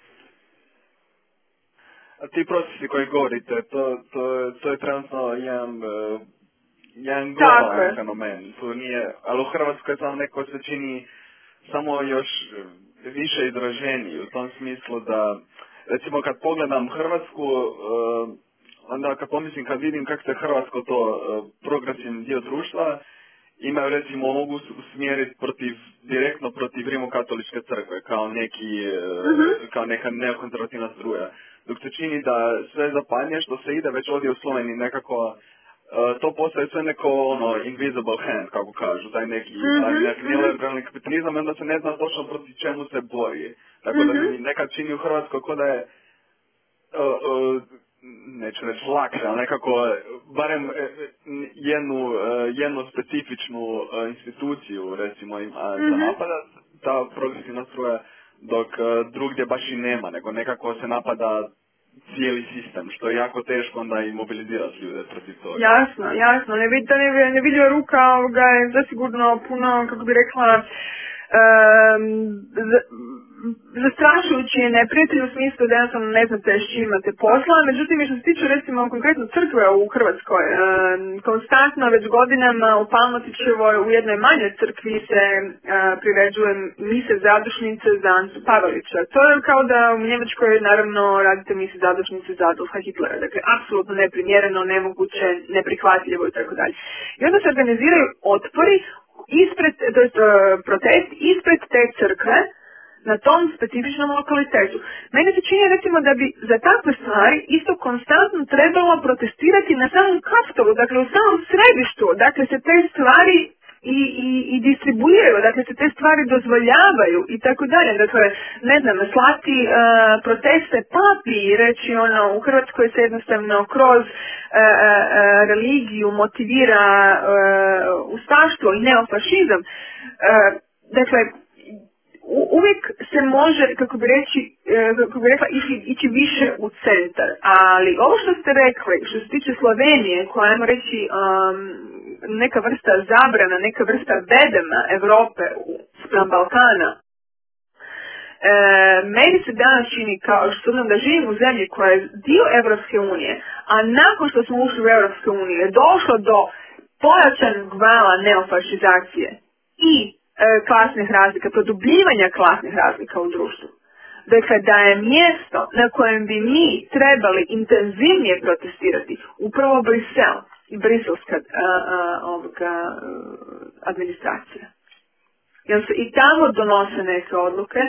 A ti procesi koji govorite, to, to, to je trenutno jedan, uh, jedan globalan fenomen. To nije, ali u Hrvatskoj samo neko se čini samo još više izraženiji u tom smislu da, recimo kad pogledam Hrvatsku, uh, onda kad pomislim, kad vidim kako se Hrvatsko to uh, progresivni dio društva, imaju recimo mogu usmjeriti protiv, direktno protiv Rimokatoličke crkve, kao neki, uh-huh. kao neka neokonzervativna struja. Dok se čini da sve zapanje što se ide već ovdje u Sloveniji nekako, uh, to postaje sve neko ono invisible hand, kako kažu, taj neki, mm-hmm. taj neki neoliberalni kapitalizam, onda se ne zna točno protiv čemu se bori. Tako mm-hmm. da mi nekad čini u Hrvatskoj kao da je, uh, uh, neću reći lakše, ali nekako barem jednu, jednu specifičnu instituciju recimo ima mm-hmm. za napada, ta progresivna struja, dok drugdje baš i nema, nego nekako se napada cijeli sistem, što je jako teško onda i mobilizirati ljude protiv toga. Jasno, jasno, ne, vid, ne, ne vidljiva ruka ovoga je zasigurno puno, kako bi rekla, zastrašujući je neprijatelj u smislu da jednostavno ne znate s čim imate posla, međutim što se tiče recimo konkretno crkve u Hrvatskoj, e, konstantno već godinama u Palmotićevoj u jednoj manjoj crkvi se e, priređuje mise zadušnice za Antu Pavelića. To je kao da u Njemačkoj naravno radite mise zadušnice za Adolfa Hitlera, dakle apsolutno neprimjereno, nemoguće, neprihvatljivo i tako dalje. I onda se organiziraju otpori ispred, to jest, protest ispred te crkve na tom specifičnom lokalitetu. Meni se čini recimo da bi za takve stvari isto konstantno trebalo protestirati na samom Kapitolu, dakle u samom središtu, dakle se te stvari i, i, i distribuiraju, dakle se te stvari dozvoljavaju i tako dalje. Dakle, ne znam, slati uh, proteste papi i reći ono, u Hrvatskoj se jednostavno kroz uh, uh, religiju motivira uh, ustaštvo i neofašizam. Uh, dakle, uvijek se može, kako bi, reći, kako bi rekla, ići, ići više u centar. Ali ovo što ste rekli, što se tiče Slovenije, koja ajmo reći um, neka vrsta zabrana, neka vrsta bedema Europe spram Balkana, E, meni se danas čini kao što znam da živim u zemlji koja je dio Europske unije, a nakon što smo ušli u Europsku uniju je došlo do pojačanog vala neofašizacije i klasnih razlika, produbljivanja klasnih razlika u društvu. Dakle, da je mjesto na kojem bi mi trebali intenzivnije protestirati upravo Brisel i briselska a, a, ovoga, a, administracija. Jer se i tamo donose neke odluke,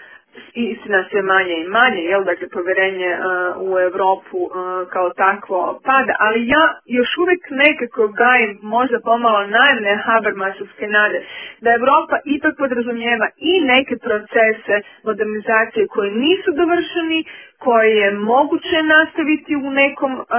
istina sve manje i manje, jel, dakle, povjerenje uh, u Europu uh, kao takvo pada, ali ja još uvijek nekako gajim možda pomalo naivne Habermasovske nade, da Europa ipak podrazumijeva i neke procese modernizacije koji nisu dovršeni, koje je moguće nastaviti u nekom uh, uh,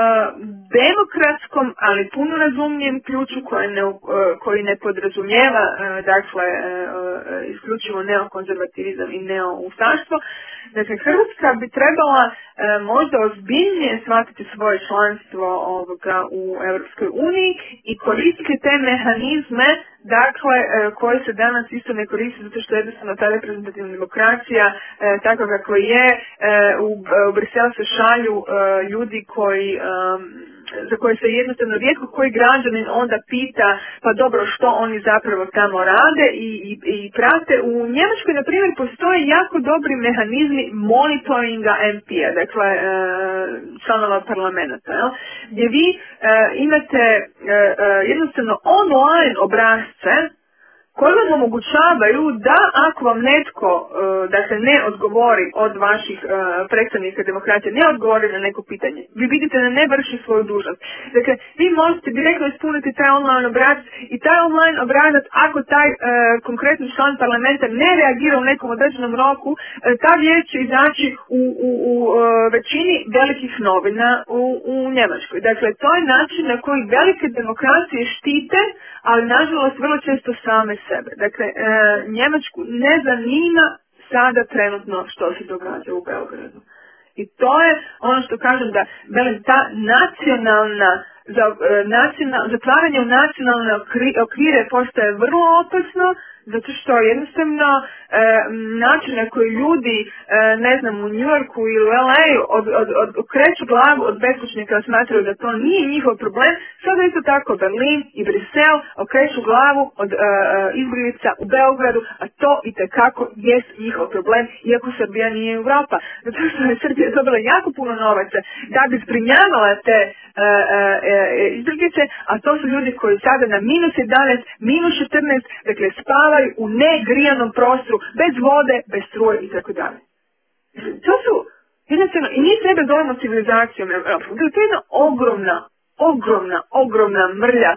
demokratskom, ali puno razumnijem ključu koji ne, uh, koji ne podrazumijeva uh, dakle uh, uh, isključivo neokonzervativizam i neoustaštvo. Dakle, Hrvatska bi trebala uh, možda ozbiljnije shvatiti svoje članstvo ovoga u Europskoj uniji i koristiti te mehanizme, dakle, uh, koje se danas isto ne koriste zato što jednostavno ta reprezentativna demokracija uh, tako kako je, uh, U, u Brisel se šalju uh, ljudi koji, um, za koje se jednostavno rijetko koji građanin onda pita pa dobro što oni zapravo tamo rade i, i, i prate. U Njemačkoj, na primjer, postoje jako dobri mehanizmi monitoringa M P-a, dakle uh, članova parlamenta, ja? Gdje vi uh, imate uh, uh, jednostavno online obrazce koji vam omogućavaju da ako vam netko uh, dakle, ne odgovori od vaših uh, predstavnika demokracije, ne odgovori na neko pitanje, vi vidite da ne vrši svoju dužnost. Dakle, vi možete direktno ispuniti taj online obrazac i taj online obrazac, ako taj uh, konkretni član parlamenta ne reagira u nekom određenom roku, uh, ta vijest će izaći u, u, u uh, većini velikih novina u, u Njemačkoj. Dakle, to je način na koji velike demokracije štite, ali nažalost vrlo često same sebe. Dakle, e, Njemačku ne zanima sada trenutno što se događa u Beogradu. I to je ono što kažem da velim, ta nacionalna, za, e, nacional, zatvaranje u nacionalne okvire postaje vrlo opasno, zato što jednostavno e, način na koji ljudi, e, ne znam, u New Yorku ili u L A-u od, od, od, okreću glavu od beskućnika, smatraju da to nije njihov problem, sada isto tako Berlin i Brisel okreću glavu od e, izbjeglica u Beogradu, a to itekako jest njihov problem, iako Srbija nije Europa. Zato što je Srbija dobila jako puno novaca da bi zbrinjavala te e, e, izbjeglice, a to su ljudi koji sada na minus jedanaest, minus četrnaest, dakle spavaju u negrijanom prostoru, bez vode, bez struje i tako dalje. To su, jednostavno, i mi sebe zovemo civilizacijom, to je jedna ogromna, ogromna, ogromna mrlja e,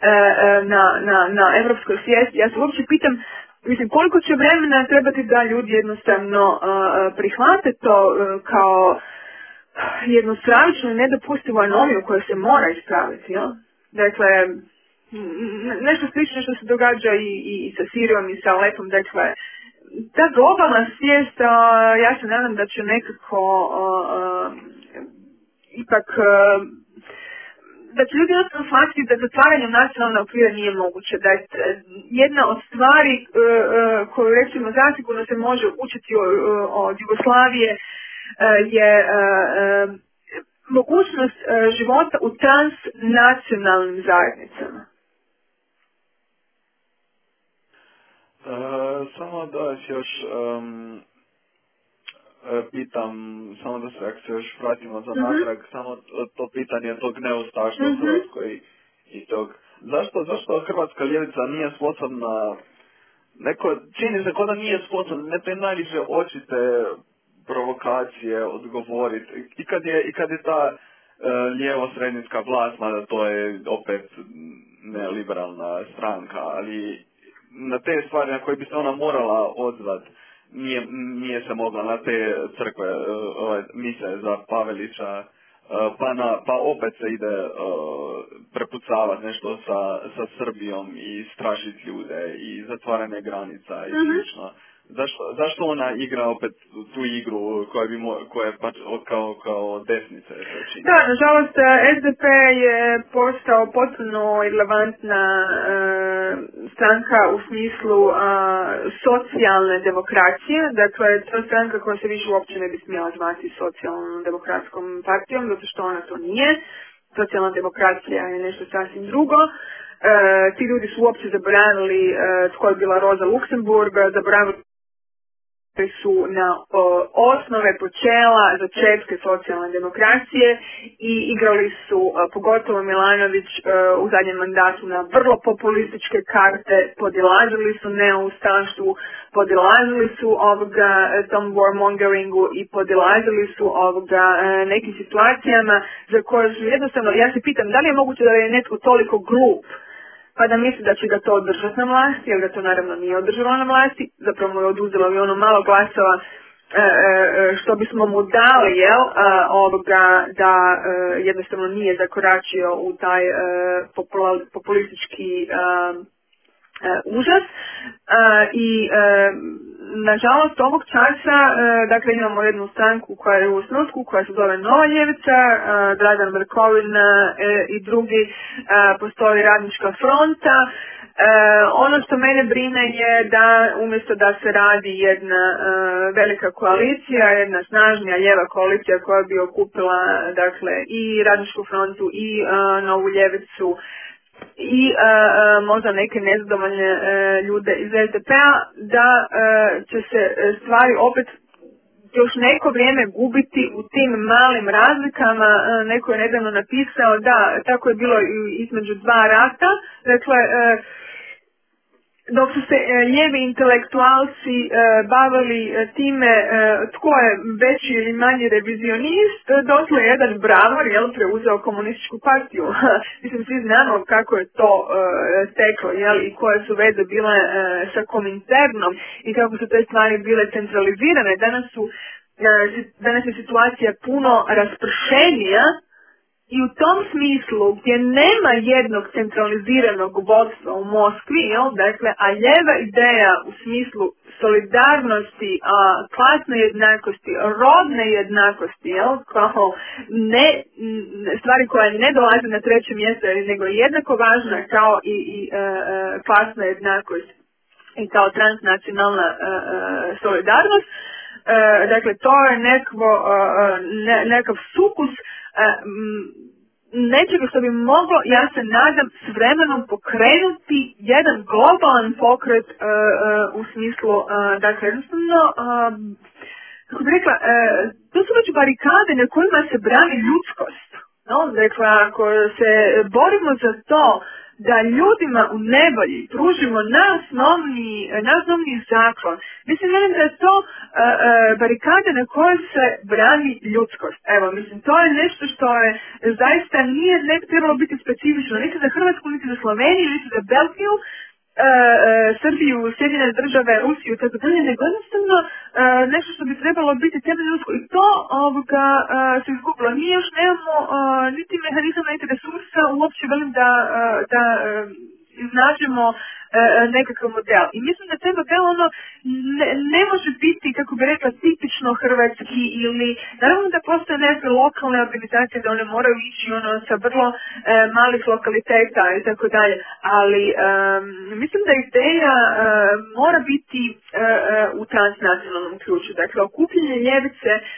na, na, na evropskoj svijesti. Ja se uopće pitam, mislim, koliko će vremena trebati da ljudi jednostavno e, prihvate to e, kao jednu stravičnu i nedopustivu anomiju koju se mora ispraviti, jel? Dakle, nešto slično što se događa i, i, i sa Sirijom i sa Alepom, dakle, ta globalna svijest, a, ja se nadam da će nekako a, a, ipak a, da će ljudi jednostavno shvatiti da zatvaranje nacionalne okvire nije moguće. Da je jedna od stvari uh, uh, koju recimo zasigurno se može učiti od, od Jugoslavije uh, je uh, uh, mogućnost uh, života u transnacionalnim zajednicama. Uh, samo da vas još um, pitam, samo da se, ako se još vratimo za natrag, mm-hmm. samo to pitanje tog neustaštva mm-hmm. u Hrvatskoj i tog, zašto, zašto hrvatska ljevica nije sposobna, neko, čini se kao da nije sposobna, ne te najviše očite provokacije odgovoriti, i kad je, i kad je ta uh, lijevo-sredinska vlast, mada to je opet neliberalna stranka, ali na te stvari na koje bi se ona morala odzvat, nije, nije se mogla na te crkve, uh, mise za Pavelića, uh, pa, na, pa opet se ide uh, prepucavati nešto sa, sa Srbijom i strašiti ljude i zatvaranje granica i mm-hmm. slično. Zašto, zašto ona igra opet tu igru koja, bi mo, koja je pa, kao, kao desnice se čini? Da, nažalost S D P je postao potpuno irelevantna e, stranka u smislu a, socijalne demokracije. Dakle, to je stranka koja se više uopće ne bi smjela zvati socijalnom demokratskom partijom, zato što ona to nije. Socijalna demokracija je nešto sasvim drugo. E, ti ljudi su uopće zaboravili e, tko je bila Rosa Luxemburg, zaboravili su na o, osnove počela začetke socijalne demokracije i igrali su a, pogotovo Milanović a, u zadnjem mandatu na vrlo populističke karte, podilazili su neustaštvu, podilazili su ovoga tom warmongeringu i podilazili su ovoga a, nekim situacijama za koje su jednostavno, ja se pitam da li je moguće da je netko toliko glup pa da misli da će ga to održati na vlasti, jer ga to naravno nije održalo na vlasti, zapravo mu je oduzelo i ono malo glasova e, e, što bismo mu dali, jel, a, ovoga, da e, jednostavno nije zakoračio u taj e, popula, populistički e, e, užas. E, I e, nažalost ovog časa, e, dakle imamo jednu stranku koja je u snusku, koja se zove Nova ljevica, e, Dragan Vrkovin e, i drugi, e, postoji Radnička fronta. E, ono što mene brine je da umjesto da se radi jedna e, velika koalicija, jedna snažnija lijeva koalicija koja bi okupila dakle i Radničku frontu i e, Novu ljevicu i a, a, možda neke nezadovoljne a, ljude iz S D P-a, da a, će se stvari opet još neko vrijeme gubiti u tim malim razlikama. A, neko je nedavno napisao da tako je bilo između dva rata, dakle a, dok su se e, lijevi intelektualci e, bavili e, time e, tko je veći ili manji revizionist, dotle jedan bravor jel, preuzeo komunističku partiju. Mislim, svi znamo kako je to e, teklo jel, i koje su veze bile e, sa Kominternom i kako su te stvari bile centralizirane. Danas, su, e, danas je situacija puno raspršenija. I u tom smislu gdje nema jednog centraliziranog vodstva u Moskvi, jel, dakle, a ljeva ideja u smislu solidarnosti, a, klasne jednakosti, rodne jednakosti, jel, kao ne, stvari koje ne dolaze na treće mjesto, nego je jednako važna kao i, i e, e, klasna jednakost i kao transnacionalna e, e, solidarnost. E, dakle, to je nekvo, e, ne, nekav sukus nečega što bi moglo, ja se nadam, s vremenom pokrenuti jedan globalan pokret uh, uh, u smislu, uh, dakle, jednostavno, uh, kako bi rekla, uh, to su već barikade na kojima se brani ljudskost. No? Dakle, ako se borimo za to da ljudima u nevolji pružimo najosnovniji, najosnovniji zaklon. Mislim, velim da je to uh, uh, barikade na koje se brani ljudskost. Evo, mislim, to je nešto što je zaista nije ne trebalo biti specifično, niti za Hrvatsku, niti za Sloveniju, niti za Belgiju, uh, uh, Srbiju, Sjedinjene države, Rusiju, tako dalje, nego jednostavno uh, nešto što bi trebalo biti temeljno ljudsko. I to ovoga uh, se izgubilo. Mi još nemamo uh, niti mehanizama, niti resursa, uopće velim da, uh, da uh, iznađemo e, nekakav model. I mislim da taj model ono ne, ne može biti, kako bi rekla, tipično hrvatski ili, naravno da postoje neke lokalne organizacije da one moraju ići ono sa vrlo e, malih lokaliteta i tako dalje, ali e, mislim da ideja e, mora biti e, e, u transnacionalnom ključu. Dakle, okupljanje ljevice e,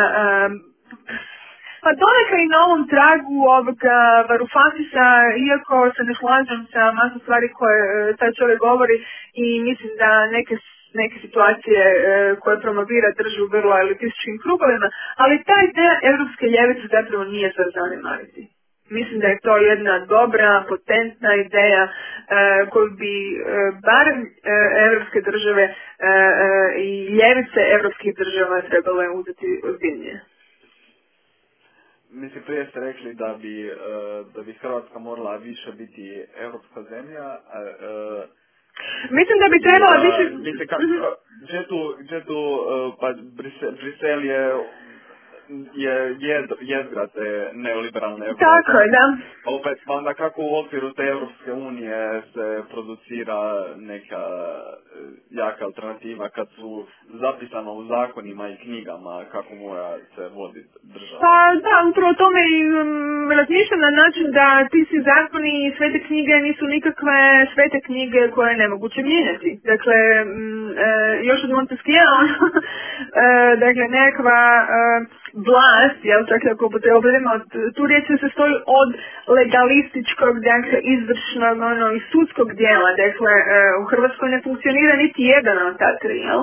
e, pa donekle i na ovom tragu ovoga Varoufakisa, iako se ne slažem sa masu stvari koje e, taj čovjek govori i mislim da neke, neke situacije e, koje promovira drži u vrlo elitističkim krugovima, ali ta ideja europske ljevice zapravo nije za zanemariti. Mislim da je to jedna dobra, potentna ideja e, koju bi e, barem e, evropske države e, e, i ljevice evropskih država trebale uzeti ozbiljnije. Mislim, prije ste rekli da bi, uh, da bi Hrvatska morala više biti europska zemlja. Uh, Mislim da bi trebala uh, više... Mislim, kako, gdje tu, gdje tu uh, pa Brisel, Brisel je, je jed, jezgra te neoliberalne Europe. Tako je, da. Opet, onda kako u okviru te Europske unije se producira neka jaka alternativa kad su zapisano u zakonima i knjigama kako mora se voditi država? Pa da, upravo tome i um, razmišljam na način da ti svi zakoni i svete knjige nisu nikakve svete knjige koje je nemoguće mijenjati. Dakle, um, e, još od Montesquieu, e, dakle, nekakva e, vlast, jel, dakle, ako upotrebujemo tu riječ se sastoji od legalističkog, dakle, izvršnog, ono, i sudskog dijela. Dakle, e, u Hrvatskoj ne funkcionira niti jedan od ta tri, jel?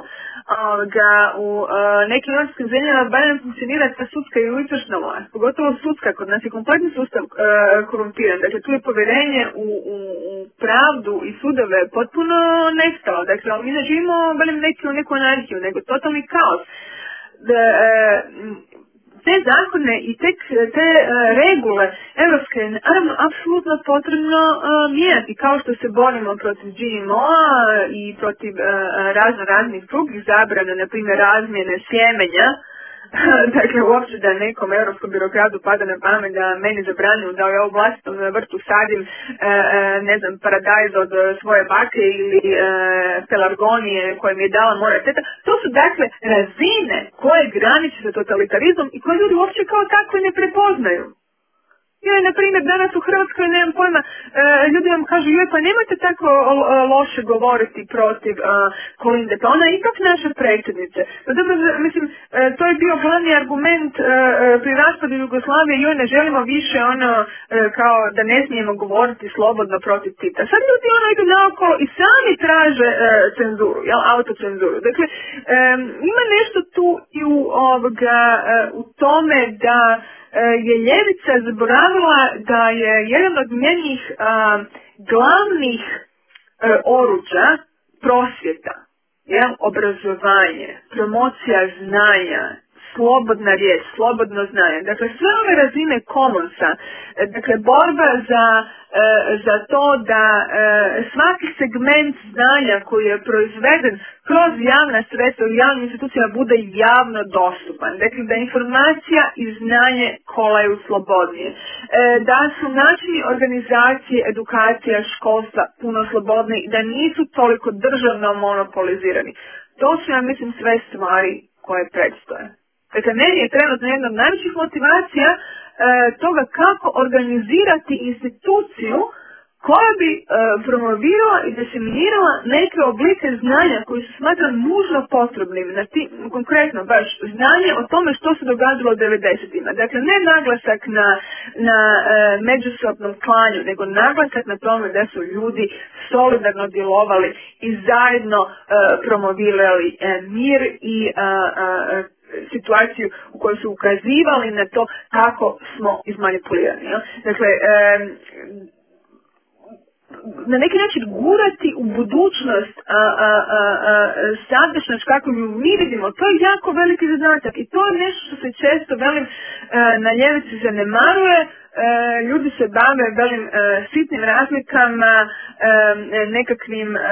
Da u uh, nekim europskim zemljama barem funkcionira ta sudska i izvršna vlast, pogotovo sudska, kod nas je kompletni sustav uh, korumpiran, dakle tu je povjerenje u, u, u pravdu i sudove potpuno nestalo, dakle mi ne živimo barem neki u neku anarhiju, nego totalni kaos. Da, uh, te zakone i te, te uh, regule evropske je naravno apsolutno potrebno uh, mijenjati, kao što se borimo protiv G M O-a i protiv uh, razno raznih drugih zabrana, na primjer razmjene sjemenja. Dakle, uopće da nekom europskom birokratu pada na pamet da meni zabranju da ja u vlastitom vrtu sadim, e, e, ne znam, paradajz od svoje bake ili e, pelargonije koje mi je dala moja teta. To su, dakle, razine koje graniče sa totalitarizmom i koje ljudi uopće kao takve ne prepoznaju. Jer, na primjer, danas u Hrvatskoj, nemam pojma, e, ljudi vam kažu, joj, pa nemojte tako o, o, loše govoriti protiv e, Kolinde, pa ona je ipak naša predsjednica. Pa dobro, mislim, e, to je bio glavni argument e, pri raspadu Jugoslavije, joj, ne želimo više ono, e, kao da ne smijemo govoriti slobodno protiv Tita. Sad ljudi ono idu naokolo i sami traže e, cenzuru, jel, autocenzuru. Dakle, e, ima nešto tu i u, ovoga, e, u tome da je ljevica zaboravila da je jedan od njenih a, glavnih a, oruđa prosvjeta, jel, obrazovanje, promocija znanja, slobodna riječ, slobodno znanje. Dakle, sve ove razine commonsa, dakle, borba za, e, za to da e, svaki segment znanja koji je proizveden kroz javna sredstva u javnim institucijama bude javno dostupan. Dakle, da informacija i znanje kolaju slobodnije. E, da su načini organizacije, edukacija, školstva puno slobodniji, da nisu toliko državno monopolizirani. To su, ja mislim, sve stvari koje predstoje. Dakle, meni je trenutno jedna od najvećih motivacija e, toga kako organizirati instituciju koja bi e, promovirala i diseminirala neke oblike znanja koji su smatram nužno potrebnim, na ti, konkretno baš znanje o tome što se događalo u devedesetima. Dakle, ne naglasak na, na e, međusobnom klanju, nego naglasak na tome da su ljudi solidarno djelovali i zajedno e, promovirali e, mir i e, e, situaciju u kojoj su ukazivali na to kako smo izmanipulirani. Ja? Dakle, e, na neki način gurati u budućnost a, a, a, a, sadašnjost kako ju mi vidimo, to je jako veliki zadatak i to je nešto što se često, velim, a, na ljevici zanemaruje. E, ljudi se bave, velim, e, sitnim razlikama, e, nekakvim e,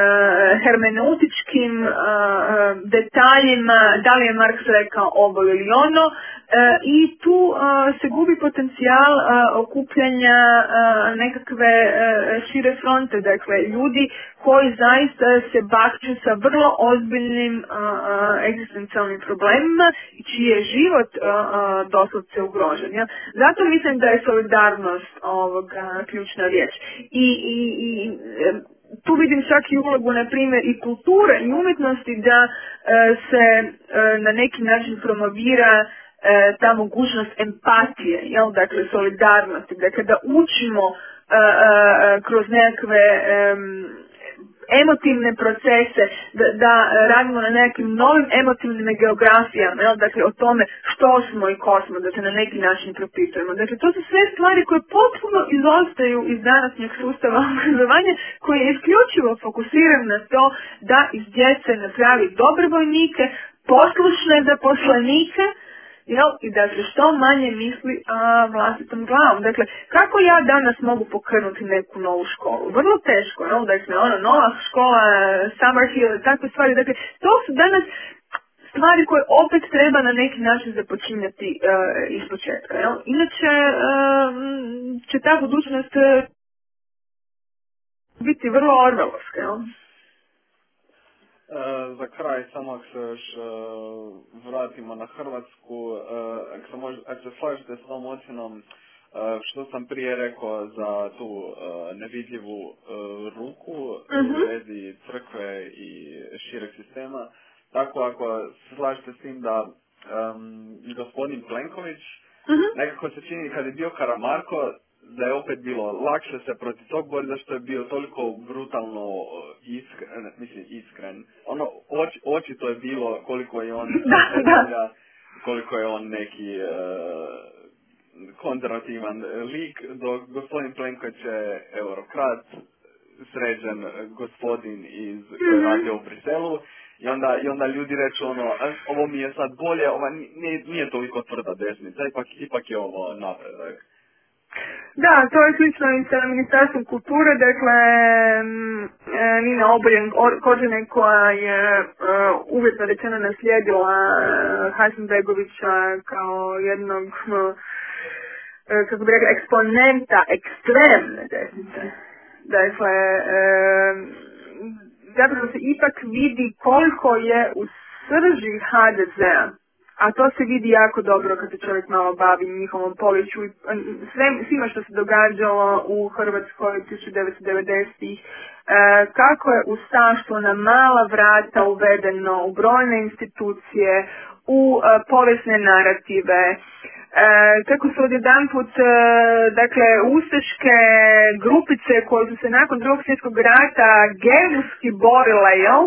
hermeneutičkim e, detaljima, da li je Marks rekao ovo ili ono, i tu uh, se gubi potencijal uh, okupljanja uh, nekakve uh, šire fronte, dakle ljudi koji zaista se bakću sa vrlo ozbiljnim uh, uh, egzistencijalnim problemima i čiji je život uh, uh, doslovce ugrožen. Ja? Zato mislim da je solidarnost ovoga ključna riječ. I, i, i tu vidim čak i ulogu, na primjer, i kulture i umjetnosti da uh, se uh, na neki način promovira E, ta mogućnost empatije, jel, dakle solidarnosti, dakle da učimo e, e, kroz nekakve e, emotivne procese, da, da radimo na nekim novim emotivnim geografijama, jel, dakle o tome što smo i ko smo, da se na neki način propitujemo. Dakle, to su sve stvari koje potpuno izostaju iz današnjeg sustava obrazovanja, koji je isključivo fokusiran na to da iz djece napravi dobre vojnike, poslušne zaposlenike, jel, i da se što manje misli a, vlastitom glavom. Dakle, kako ja danas mogu pokrnuti neku novu školu? Vrlo teško, jel, dakle, ona nova škola, Summerhill i takve stvari. Dakle, to su danas stvari koje opet treba na neki način započinjati uh, iz početka, jel? Inače, uh, će ta budućnost uh, biti vrlo orvelovska, jel? E, za kraj, samo ako se još e, vratimo na Hrvatsku, e, ako, se može, ako se slažete s tom ocjenom, e, što sam prije rekao za tu e, nevidljivu e, ruku Uh-huh. u vezi crkve i šireg sistema, tako ako se slažete s tim da um, gospodin Plenković, Uh-huh. nekako se čini kad je bio Karamarko, da je opet bilo lakše se protiv tog boriti, zašto je bio toliko brutalno iskren, mislim iskren. Ono, oči, očito je bilo koliko je on nedelja, koliko je on neki uh, konzervativan lik, dok gospodin Plenković je eurokrat, sređen gospodin iz koji radi u Briselu. I onda, i onda ljudi reću ono, ovo mi je sad bolje, ova nije, nije toliko tvrda desnica, ipak, ipak je ovo napredak. Da, to je slično i sa Ministarstvom kulture, dakle Nina Obuljen Koržinek koja je uh, uvjetno rečeno naslijedila uh, Hasanbegovića kao jednog, uh, kako bi rekla, eksponenta ekstremne desnice. Dakle, uh, zapravo se ipak vidi koliko je u srži ha de zea. A to se vidi jako dobro kad se čovjek malo bavi njihovom poviješću i svima što se događalo u Hrvatskoj tisuću devetsto devedesetih. E, kako je ustaštvo na mala vrata uvedeno u brojne institucije, u e, povijesne narative, e, kako su odjedanput, e, dakle, ustaške grupice koje su se nakon drugog svjetskog rata genuski borile, jel?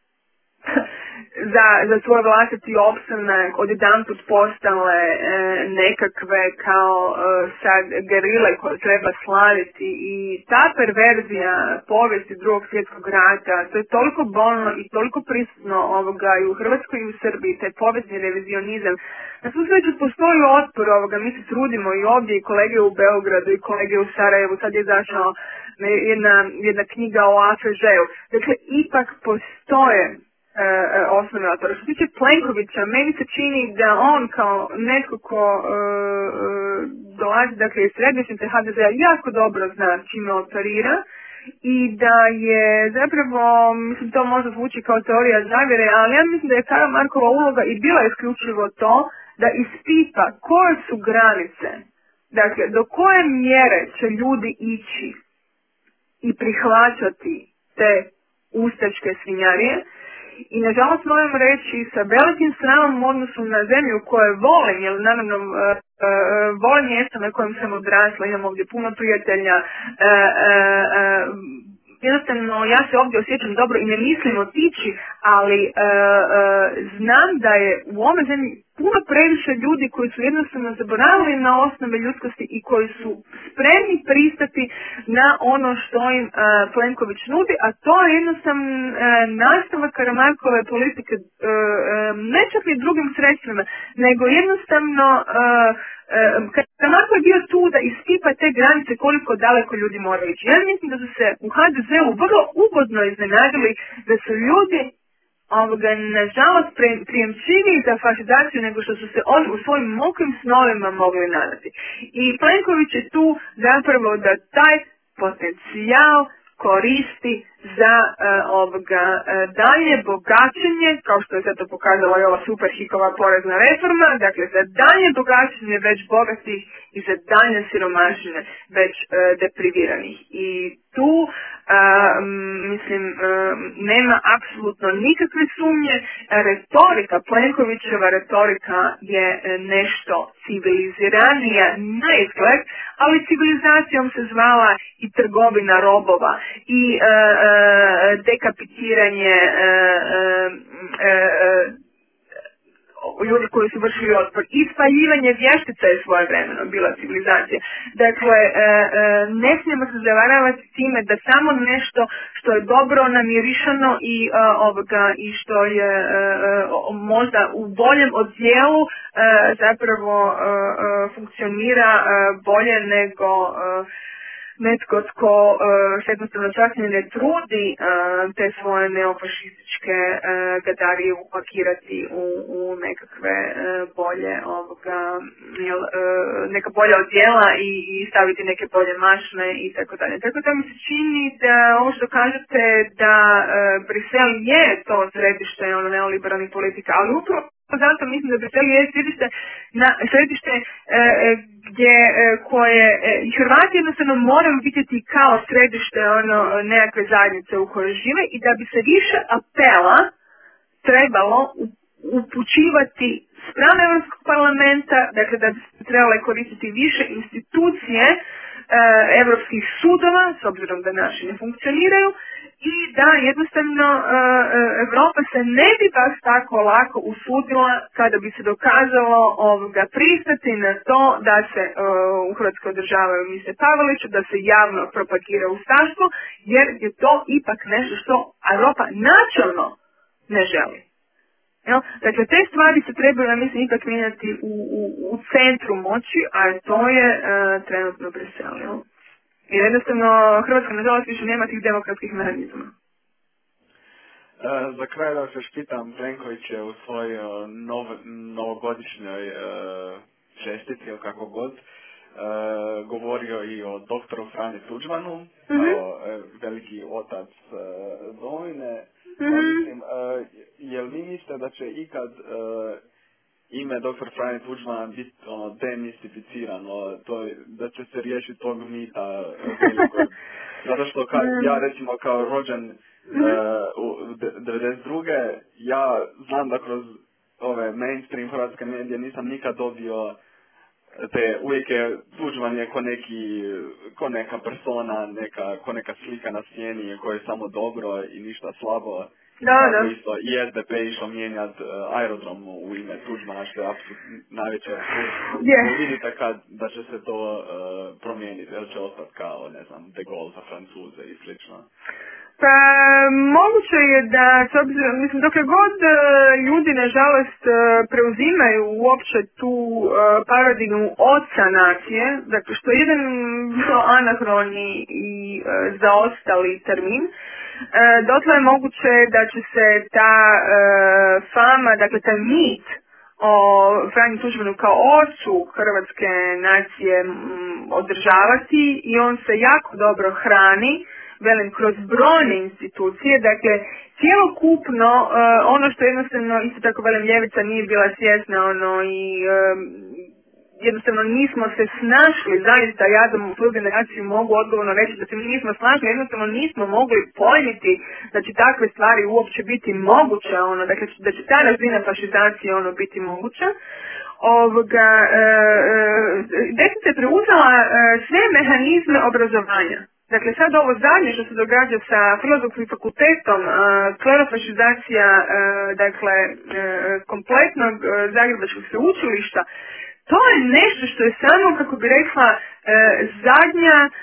za, za svoj vlastiti opstanak odjedanput postale e, nekakve kao e, sad gerile koje treba slaviti i ta perverzija povijesti drugog svjetskog rata, to je toliko bolno i toliko prisutno ovoga i u Hrvatskoj i u Srbiji, taj povijesni revizionizam. Na svu sreću postoji otpor ovoga, mi se trudimo i ovdje i kolege u Beogradu i kolege u Sarajevu, sad je izašla jedna, jedna knjiga o a fe žeu. Dakle, ipak postoje Uh, osnovne otpore. Što se tiče Plenkovića, meni se čini da on kao netko ko uh, uh, dolazi, dakle, iz središnjice ha de zea jako dobro zna čime operira i da je zapravo, mislim, to možda zvuči kao teorija zavjere, ali ja mislim da je Karamarkova uloga i bila isključivo to da ispita koje su granice, dakle, do koje mjere će ljudi ići i prihvaćati te ustaške svinjarije. I nažalost moram reći sa velikim sramom u odnosu na zemlju koju volim, jer naravno uh, uh, volim mjesto na kojem sam odrasla, imam ovdje puno prijatelja, uh, uh, uh, jednostavno ja se ovdje osjećam dobro i ne mislim otići, ali uh, uh, znam da je u ovoj zemlji puno previše ljudi koji su jednostavno zaboravili na osnove ljudskosti i koji su spremni pristati na ono što im uh, Plenković nudi, a to je jednostavno uh, nastavak Karamarkove politike, uh, uh, ne čak i drugim sredstvima, nego jednostavno uh, uh, Karamarko je bio tu da ispipa te granice koliko daleko ljudi moraju ići. Ja mislim da su se u ha de zeu vrlo ugodno iznenadili da su ljudi ovoga, nažalost, prijemčiviji za fašizaciju nego što su se oni u svojim mokrim snovima mogli nadati. I Plenković je tu zapravo da taj potencijal koristi za uh, ovoga uh, dalje bogaćenje, kao što je sad to pokazala i ova super hikova porezna reforma, dakle za dalje bogaćenje već bogatih i za dalje siromašine već uh, depriviranih. I tu uh, mislim uh, nema apsolutno nikakve sumnje. Retorika, Plenkovićeva retorika je nešto civiliziranija na izgled, ali civilizacijom se zvala i trgovina robova i uh, uh, dekapitiranje uh, uh, uh, ljudi koji su vršili otpor i spaljivanje vještica je svojevremeno bila civilizacija. Dakle, e, e, ne smijemo se zavaravati time da samo nešto što je dobro namirišano i e, ovoga i što je e, možda u boljem odjelu e, zapravo e, e, funkcionira e, bolje nego e, netko tko uh, se jednostavno čak ne trudi uh, te svoje neofašističke uh, gadarije upakirati u, u nekakve uh, bolje ovoga, jel, uh, neka bolja odjela i, i staviti neke bolje mašne i tako dalje. Tako da mi se čini da ovo što kažete da uh, Brisel je to središte ono, neoliberalnih politika, ali upravo zato mislim da Brisel je središte, na, središte uh, gdje uh, koje uh, Hrvati jednostavno moraju vidjeti kao središte ono nekakve zajednice u kojoj žive i da bi se više apela trebalo upućivati s strane Europskog parlamenta, dakle da bi se trebale koristiti više institucije europskih sudova, s obzirom da naši ne funkcioniraju, i da jednostavno Europa se ne bi baš tako lako usudila kada bi se dokazalo ovoga pristati na to da se uh, u Hrvatskoj održavaju mise Pavelića, da se javno propagira ustaštvo, jer je to ipak nešto što Europa načelno ne želi. Jel? Dakle, te stvari se trebaju, ja mislim, ipak mijenjati u, u, u centru moći, a to je uh, trenutno Brisel. Jer jednostavno Hrvatska, nažalost, više nema tih demokratskih mehanizma. E, za kraj da se pitam, Plenković je u svojoj nov, novogodišnjoj e, čestici ili kako god e, govorio i o doktoru Franji Tuđmanu, mm-hmm. kao e, veliki otac e, domovine. Mm-hmm. Pa mislim, e, jel vi mislite da će ikad e, ime doktor Franje Tuđmana biti ono, demistificirano, to, da će se riješiti tog mita velikog. Zato što ka, ja recimo kao rođen uh, u devedeset druge ja znam da kroz ove mainstream hrvatske medije nisam nikad dobio te, uvijek je Tuđman je ko neki, ko neka persona, neka, ko neka slika na stijeni koja je samo dobro i ništa slabo. Da, da. Isto i S D P išao mijenjati uh, aerodrom u ime Tuđmana, što je apsolutno najveći apsurd. Yeah. Vidite kad da će se to uh, promijeniti, jer će ostati kao, ne znam, De Gaulle za Francuze i slično. Pa, moguće je da, s obzirom, mislim, dok je god uh, ljudi, nažalost, uh, preuzimaju uopće tu uh, paradigmu oca nacije, dakle, što je jedan vrlo anahroni i uh, zaostali termin, E, dotle je moguće da će se ta e, fama, dakle taj mit o Franji Tuđmanu kao ocu hrvatske nacije m, održavati i on se jako dobro hrani, velim, kroz brojne institucije, dakle cijelokupno e, ono što jednostavno, isto tako velim, ljevica nije bila svjesna ono i e, jednostavno nismo se snašli, zaista ja za svoju generaciju mogu odgovorno reći da se mi nismo snašli, jednostavno nismo mogli pojmiti da će takve stvari uopće biti moguće, ono, dakle da će ta razina fašizacije ono biti moguća. Ovoga, e, e, desnica je preuzela e, sve mehanizme obrazovanja. Dakle, sad ovo zadnje što se događa sa Filozofskim fakultetom, e, klerofašizacija, e, dakle, e, kompletnog e, Zagrebačkog sveučilišta, to je nešto što je samo, kako bi rekla, e, zadnja e,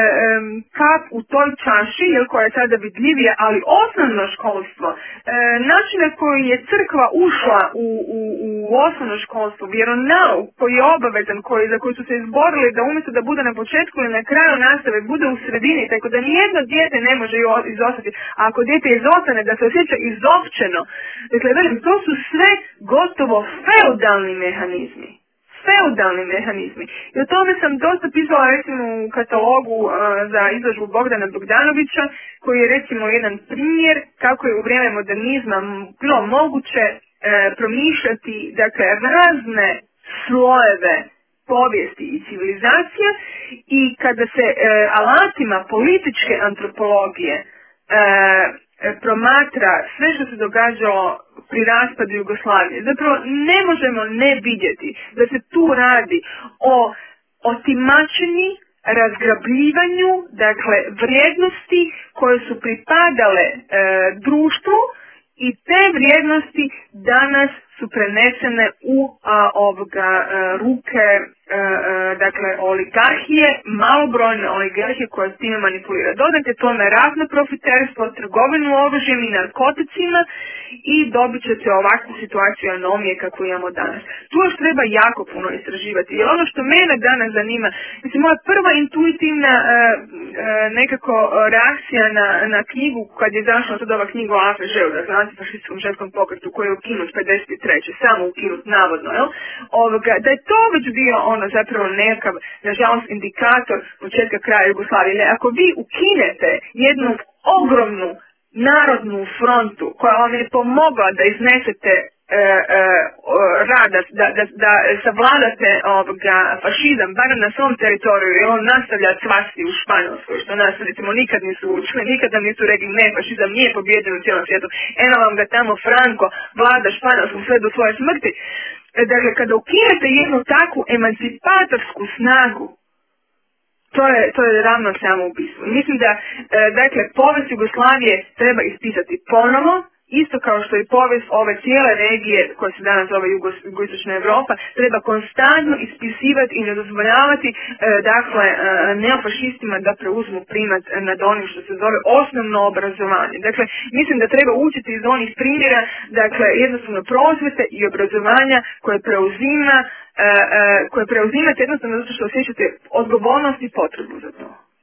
kap u toj čaši, jel, koja je sada vidljivija, ali osnovno školstvo, e, način na koji je crkva ušla u, u, u osnovno školstvo, vjeronauk koji je obavezan, koji, za koji su se izborili da umjesto da bude na početku ili na kraju nastave, bude u sredini, tako da nijedno dijete ne može izostati, a ako dijete izostane, da se osjeća izopćeno. Dakle, to su sve gotovo feudalni mehanizmi. feudalni mehanizmi. I o tome sam dosta pisala recimo u katalogu uh, za izložbu Bogdana Bogdanovića, koji je recimo jedan primjer kako je u vrijeme modernizma bilo moguće uh, promišljati, dakle, razne slojeve povijesti i civilizacije i kada se uh, alatima političke antropologije uh, promatra sve što se događalo pri raspadu Jugoslavije. Zapravo ne možemo ne vidjeti da se tu radi o otimačini, razgrabljivanju, dakle vrijednosti koje su pripadale e, društvu i te vrijednosti danas su prenesene u a, ovoga a, ruke a, a, dakle oligarhije, malobrojne oligarhije koje s time manipulira. Dodajte tome razno profiterstvo, trgovinu oružjem i narkoticima i dobit ćete ovakvu situaciju anomije kakvu imamo danas. Tu još treba jako puno istraživati. Jer ono što mene danas zanima, mislim, moja prva intuitivna a, a, nekako reakcija na, na knjigu kad je zašla sad ova knjiga o A F Ž-u, dakle antifašistskom ženskom pokretu koji je ukinut pedeset treće samo ukinut navodno, jel? Ovoga, da je to već bio ono zapravo nekakav, nažalost, indikator početka kraja Jugoslavije. Ako vi ukinete jednu ogromnu narodnu frontu koja vam je pomogla da iznesete e, e, rada, da, da, da savladate ovoga fašizam, barem na svom teritoriju, jer on nastavlja cvasti u Španjolskoj, što nas recimo nikad nisu učili, nikad nam nisu rekli ne, fašizam nije pobjeđen u cijelom svijetu, eno vam ga tamo Franco vlada Španjolskom sve do svoje smrti. Dakle, kada ukinete jednu takvu emancipatorsku snagu, To je, to je ravno samoubistvo. Mislim da, e, dakle, povijest Jugoslavije treba ispisati ponovo, isto kao što i povijest ove cijele regije, koja se danas zove Jugoistočna Europa, treba konstantno ispisivati i ne dozvoljavati, e, dakle, e, neofašistima da preuzmu primat nad onim što se zove osnovno obrazovanje. Dakle, mislim da treba učiti iz onih primjera, dakle, jednostavno prosvete i obrazovanja koje preuzima, e, e, koje preuzimate jednostavno zato što osjećate odgovornost i potrebu za to.